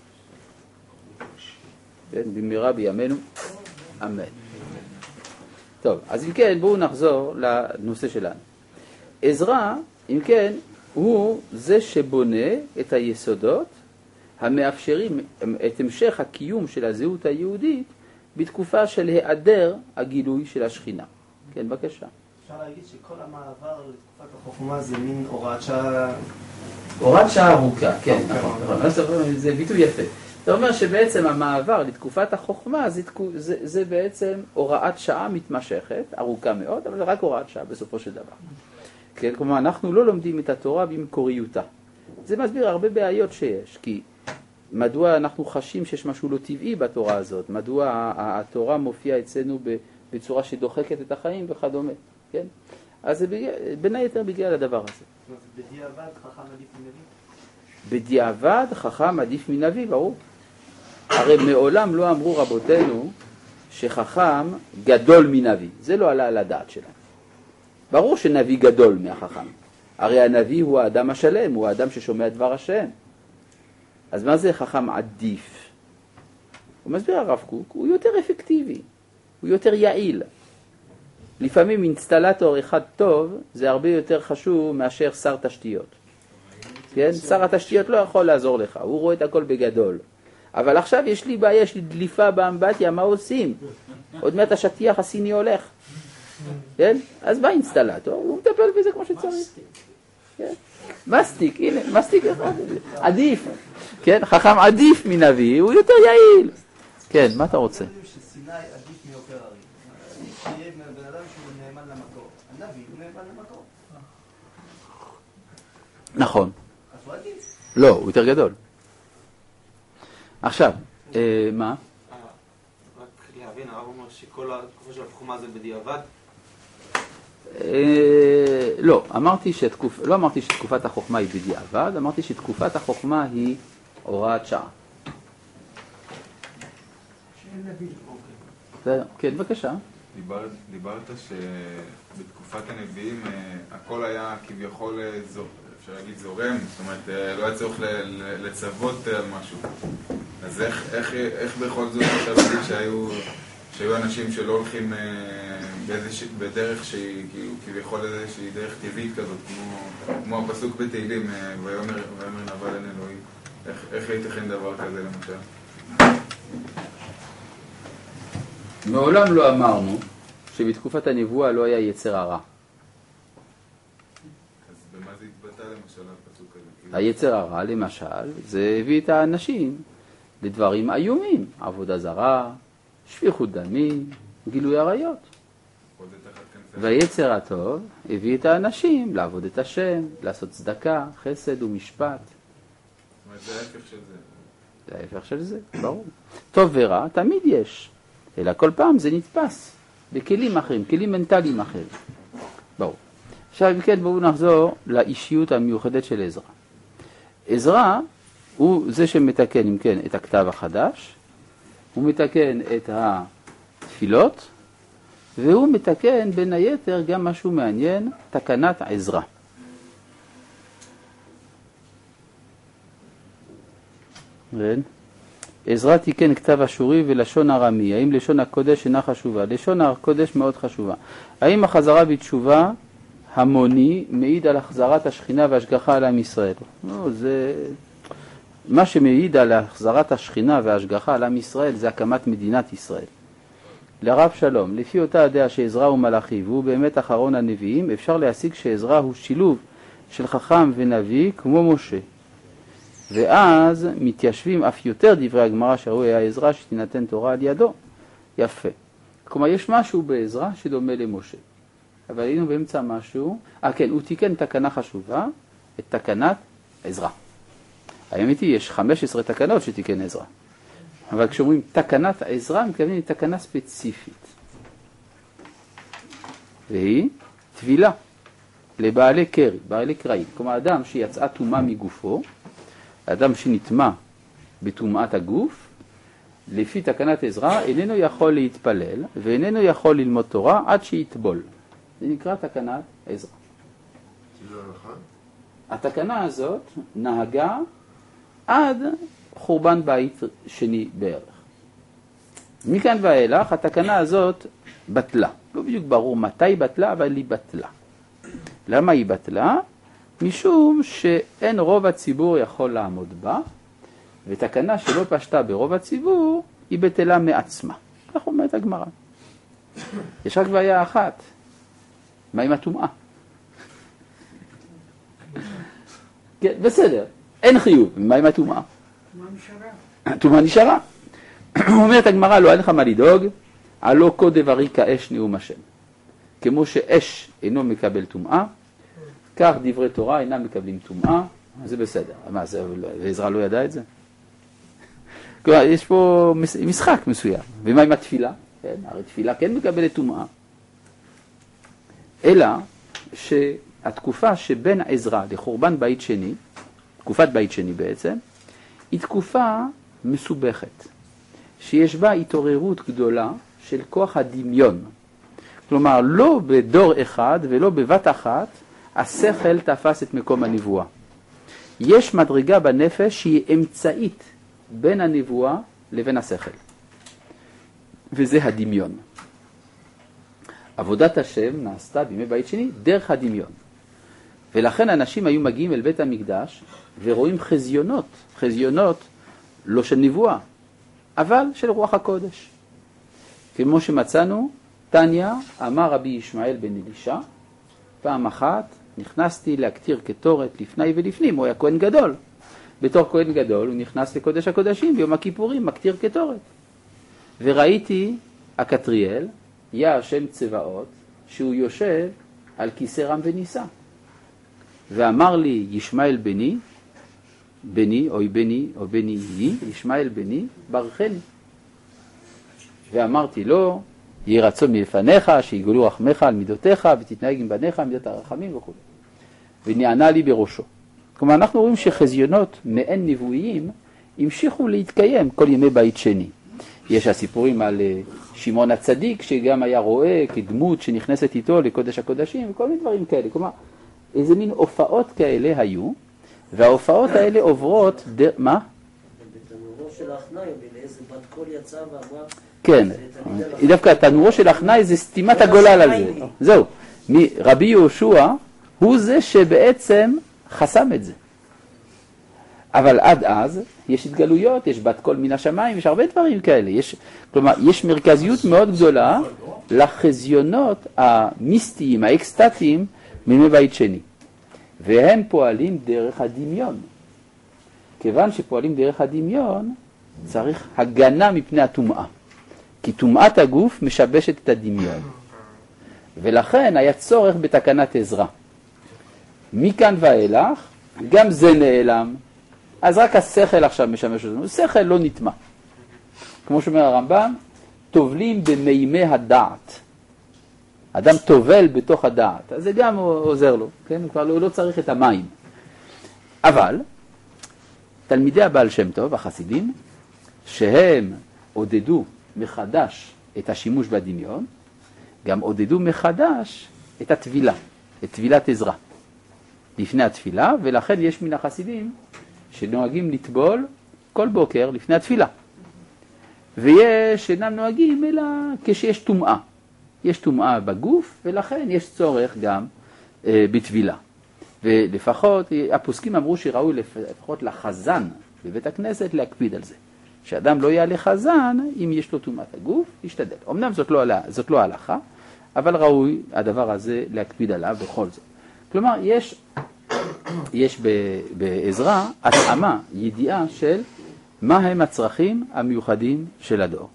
כן, במהרה בימינו, אמן. טוב, אז אם כן, בואו נחזור לנושא שלנו. עזרא, אם כן, הוא זה שבונה את היסודות המאפשרים את המשך הקיום של הזהות היהודית בתקופה של היעדר הגילוי של השכינה. כן, בבקשה. אפשר להגיד שכל המעבר לתקופת החוכמה זה מין הוראת שעה... הוראת שעה ארוכה, כן, נכון. זה ביטוי יפה. אתה אומר שבעצם המעבר לתקופת החוכמה זה בעצם הוראת שעה מתמשכת, ארוכה מאוד, אבל זה רק הוראת שעה בסופו של דבר. כן, כלומר, אנחנו לא לומדים את התורה במקוריותה. זה מסביר הרבה בעיות שיש, כי מדוע אנחנו חשים שיש משהו לא טבעי בתורה הזאת, מדוע התורה מופיעה אצלנו בצורה שדוחקת את החיים וכדומה, כן? אז זה בין היתר בגלל הדבר הזה. בדיעבד חכם עדיף מנביא? בדיעבד חכם עדיף מנביא, ברור. הרי מעולם לא אמרו רבותינו שחכם גדול מנביא. זה לא עלה על הדעת שלהם. ברור שנביא גדול מהחכם. הרי הנביא הוא האדם השלם, הוא האדם ששומע דבר השם. אז מה זה חכם עדיף? הוא מסביר הרב קוק, הוא יותר אפקטיבי, הוא יותר יעיל. לפעמים אינסטלטור אחד טוב זה הרבה יותר חשוב מאשר שר תשתיות. כן? שר התשתיות לא יכול לעזור לך, הוא רואה את הכל בגדול. אבל עכשיו יש לי בעיה, יש לי דליפה באמבטיה, מה עושים? עוד מעט השטיח הסיני הולך. כן? אז בא אינסטלטור, הוא מטפל בזה כמו שצריך. כן? מסטיק, הנה, מסטיק אחד. עדיף. כן? חכם עדיף מנביא, הוא יותר יעיל. כן, מה אתה רוצה? שסיני עדיף מיוקר הרי. שיהיה בן אדם שהוא נאמן למקור. הנביא הוא נאמן למקור. נכון. אז הוא עדיף. לא, הוא יותר גדול. עכשיו, מה? רק להבין, הרב אומר שכל התקופה של החוכמה זה בדיעבד? לא, לא אמרתי שתקופת החוכמה היא בדיעבד, אמרתי שתקופת החוכמה היא הוראת שעה. שאין נביא. כן, בבקשה. דיברת שבתקופת הנביאים הכל היה כביכול, אפשר להגיד, זורם, זאת אומרת, לא היה צורך לצוות על משהו. אז איך בכל זאת אפשר להגיד שהיו אנשים שלא הולכים בדרך שהיא כביכול איזושהי דרך טבעית כזאת, כמו הפסוק בתהילים, ויאמר נבל אין אלוהים. איך ייתכן דבר כזה למשל? מעולם לא אמרנו שבתקופת הנבואה לא היה יצר הרע. אז במה זה התבטא למשל הפסוק הזה? היצר הרע למשל זה הביא את האנשים לדברים איומים, עבודה זרה, שפיכות דמים, גילוי עריות. והיצר הטוב הביא את האנשים לעבוד את השם, לעשות צדקה, חסד ומשפט. זאת אומרת, זה ההפך של זה. זה ההפך של זה, ברור. טוב ורע תמיד יש, אלא כל פעם זה נתפס בכלים אחרים, כלים מנטליים אחרים. ברור. עכשיו, כן, בואו נחזור לאישיות המיוחדת של עזרא. עזרא הוא זה שמתקן, אם כן, את הכתב החדש, הוא מתקן את התפילות, והוא מתקן בין היתר גם משהו מעניין, תקנת עזרא. עזרא תיקן כתב אשורי ולשון ארמי. האם לשון הקודש אינה חשובה? לשון הקודש מאוד חשובה. האם החזרה בתשובה המוני מעיד על החזרת השכינה והשגחה על עם ישראל? לא, זה... מה שמעיד על החזרת השכינה וההשגחה על עם ישראל זה הקמת מדינת ישראל. לרב שלום, לפי אותה הדעה שעזרא הוא מלאכי והוא באמת אחרון הנביאים, אפשר להשיג שעזרא הוא שילוב של חכם ונביא כמו משה. ואז מתיישבים אף יותר דברי הגמרא שראוי היה עזרא שתינתן תורה על ידו. יפה. כלומר, יש משהו בעזרא שדומה למשה. אבל היינו באמצע משהו, כן, הוא תיקן תקנה חשובה, את תקנת עזרא. האמת היא, יש 15 תקנות שתיקן עזרא. אבל כשאומרים תקנת עזרא, מתכוונים לתקנה ספציפית. והיא טבילה לבעלי קרי, בעלי קרעים. כלומר, אדם שיצאה טומאה מגופו, אדם שנטמא בטומאת הגוף, לפי תקנת עזרא, איננו יכול להתפלל ואיננו יכול ללמוד תורה עד שיטבול. זה נקרא תקנת עזרא. התקנה הזאת נהגה עד חורבן בית שני בערך. מכאן ואילך התקנה הזאת בטלה. לא בדיוק ברור מתי היא בטלה, אבל היא בטלה. למה היא בטלה? משום שאין רוב הציבור יכול לעמוד בה, ותקנה שלא פשטה ברוב הציבור היא בטלה מעצמה. כך אומרת הגמרא. יש רק בעיה אחת. מה עם הטומאה? כן, בסדר. אין חיוב. מה עם הטומאה? הטומאה נשארה. אומרת הגמרא, לא אין לך מה לדאוג, הלא כה דברי כאש נאום השם. כמו שאש אינו מקבל טומאה, כך דברי תורה אינם מקבלים טומאה, זה בסדר. מה זה, ועזרא לא ידע את זה? כלומר, יש פה משחק מסוים. ומה עם התפילה? כן, הרי תפילה כן מקבלת טומאה. אלא שהתקופה שבין עזרא לחורבן בית שני, תקופת בית שני בעצם, היא תקופה מסובכת, שיש בה התעוררות גדולה של כוח הדמיון. כלומר, לא בדור אחד ולא בבת אחת, השכל תפס את מקום הנבואה. יש מדרגה בנפש שהיא אמצעית בין הנבואה לבין השכל. וזה הדמיון. עבודת השם נעשתה בימי בית שני דרך הדמיון. ולכן אנשים היו מגיעים אל בית המקדש ורואים חזיונות, חזיונות לא של נבואה, אבל של רוח הקודש. כמו שמצאנו, תניא אמר רבי ישמעאל בן אלישע, פעם אחת נכנסתי להקטיר קטורת לפני ולפנים, הוא היה כהן גדול. בתור כהן גדול הוא נכנס לקודש הקודשים ביום הכיפורים, מקטיר קטורת. וראיתי הקטריאל, יה השם צבאות, שהוא יושב על כיסא רם ונישא. ואמר לי ישמעאל בני, בני, או בני, או בני היא, ישמעאל בני, ברכני. ואמרתי לו, יהי רצון מלפניך, שיגלו רחמך על מידותיך, ותתנהג עם בניך, מידות הרחמים וכו'. ונענה לי בראשו. כלומר, אנחנו רואים שחזיונות מעין נבואיים המשיכו להתקיים כל ימי בית שני. יש הסיפורים על שמעון הצדיק, שגם היה רואה כדמות שנכנסת איתו לקודש הקודשים, וכל מיני דברים כאלה. כלומר, איזה מין הופעות כאלה היו, וההופעות האלה עוברות, מה? בתנורו של האחנאי, ולאיזה בת קול יצא ואמרה... כן, דווקא התנורו של האחנאי זה סתימת הגולל על זה. זהו, רבי יהושע הוא זה שבעצם חסם את זה. אבל עד אז יש התגלויות, יש בת קול מן השמיים, יש הרבה דברים כאלה. כלומר, יש מרכזיות מאוד גדולה לחזיונות המיסטיים, האקסטטיים, מימי בית שני. והם פועלים דרך הדמיון. כיוון שפועלים דרך הדמיון, צריך הגנה מפני הטומאה. כי טומאת הגוף משבשת את הדמיון. ולכן היה צורך בתקנת עזרא. מכאן ואילך, גם זה נעלם. אז רק השכל עכשיו משמש אותנו. שכל לא נטמע. כמו שאומר הרמב"ם, טובלים במימי הדעת. אדם טובל בתוך הדעת. אז זה גם עוזר לו. כן? הוא כבר לא צריך את המים. אבל, תלמידי הבעל שם טוב, החסידים, שהם עודדו מחדש את השימוש בדמיון, גם עודדו מחדש את התבילה, את תבילת עזרא. לפני התפילה, ולכן יש מן החסידים שנוהגים לטבול כל בוקר לפני התפילה. ויש שאינם נוהגים אלא כשיש טומאה. יש טומאה בגוף, ולכן יש צורך גם בתבילה. ולפחות, הפוסקים אמרו שראוי לפחות לחזן בבית הכנסת להקפיד על זה. שאדם לא יעלה חזן אם יש לו טומאת הגוף, ישתדל. אמנם זאת לא ההלכה, אבל ראוי הדבר הזה להקפיד עליו בכל זאת. כלומר, יש בעזרא התאמה, ידיעה של מה הם הצרכים המיוחדים של הדור.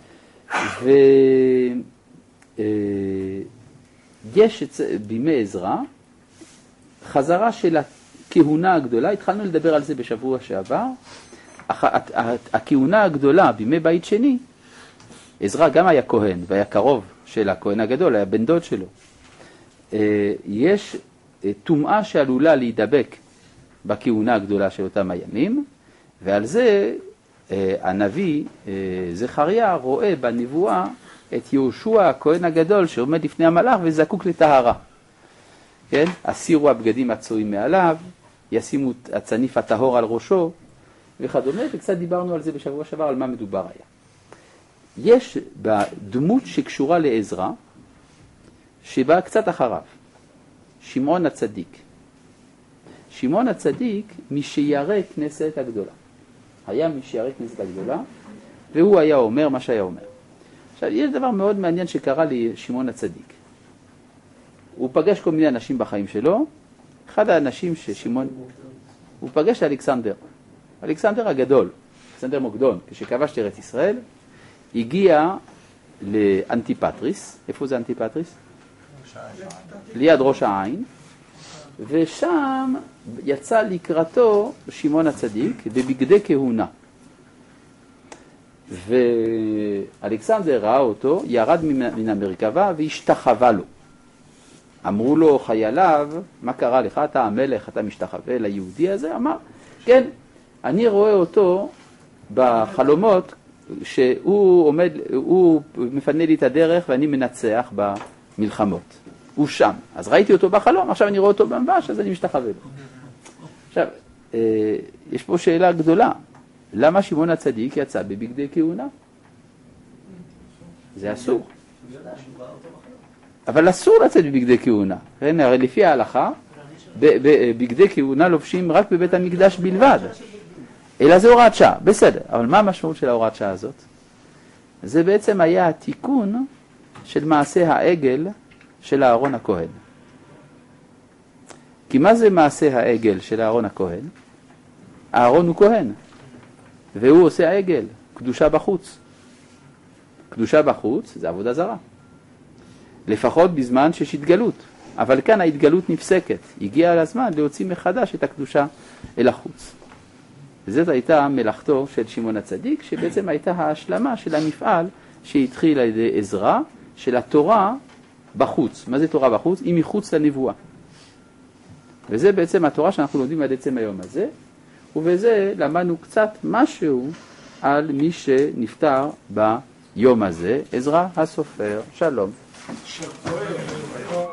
ויש בימי עזרא חזרה של הכהונה הגדולה, התחלנו לדבר על זה בשבוע שעבר, הכהונה הגדולה בימי בית שני, עזרא גם היה כהן והיה קרוב של הכהן הגדול, היה בן דוד שלו. יש טומאה שעלולה להידבק בכהונה הגדולה של אותם הימים, ועל זה הנביא זכריה רואה בנבואה את יהושע הכהן הגדול שעומד לפני המלאך וזקוק לטהרה. כן? הסירו הבגדים הצועים מעליו, ישימו הצניף הטהור על ראשו וכדומה, וקצת דיברנו על זה בשבוע שעבר על מה מדובר היה. יש בדמות שקשורה לעזרא שבאה קצת אחריו, שמעון הצדיק. שמעון הצדיק משיירי כנסת הגדולה. היה משיירי כנסת הגדולה, והוא היה אומר מה שהיה אומר. עכשיו, יש דבר מאוד מעניין שקרה לשמעון הצדיק. הוא פגש כל מיני אנשים בחיים שלו. אחד האנשים ששמעון, הוא פגש לאלכסנדר. אלכסנדר הגדול, אלכסנדר מוקדון, כשכבש את ארץ ישראל, הגיע לאנטיפטריס. איפה זה אנטיפטריס? ליד ראש העין. ושם יצא לקראתו שמעון הצדיק בבגדי כהונה. ואלכסנדר ראה אותו, ירד מן המרכבה והשתחווה לו. אמרו לו חייליו, מה קרה לך? אתה המלך, אתה משתחווה ליהודי הזה? אמר, כן, אני רואה אותו בחלומות שהוא עומד, הוא מפנה לי את הדרך ואני מנצח במלחמות. הוא שם. אז ראיתי אותו בחלום, עכשיו אני רואה אותו במבש, אז אני משתחווה לו. עכשיו, יש פה שאלה גדולה. למה שמעון הצדיק יצא בבגדי כהונה? זה אסור. אבל אסור לצאת בבגדי כהונה. הרי לפי ההלכה, בבגדי כהונה לובשים רק בבית המקדש בלבד. אלא זה הוראת שעה, בסדר. אבל מה המשמעות של ההוראת שעה הזאת? זה בעצם היה התיקון של מעשה העגל של אהרון הכהן. כי מה זה מעשה העגל של אהרון הכהן? אהרון הוא כהן, והוא עושה העגל, קדושה בחוץ. קדושה בחוץ זה עבודה זרה. לפחות בזמן שיש התגלות. אבל כאן ההתגלות נפסקת. הגיע הזמן להוציא מחדש את הקדושה אל החוץ. וזאת הייתה מלאכתו של שמעון הצדיק, שבעצם הייתה ההשלמה של המפעל שהתחיל על ידי עזרא, של התורה בחוץ. מה זה תורה בחוץ? היא מחוץ לנבואה. וזה בעצם התורה שאנחנו לומדים עד עצם היום הזה, ובזה למדנו קצת משהו על מי שנפטר ביום הזה, עזרא הסופר. שלום.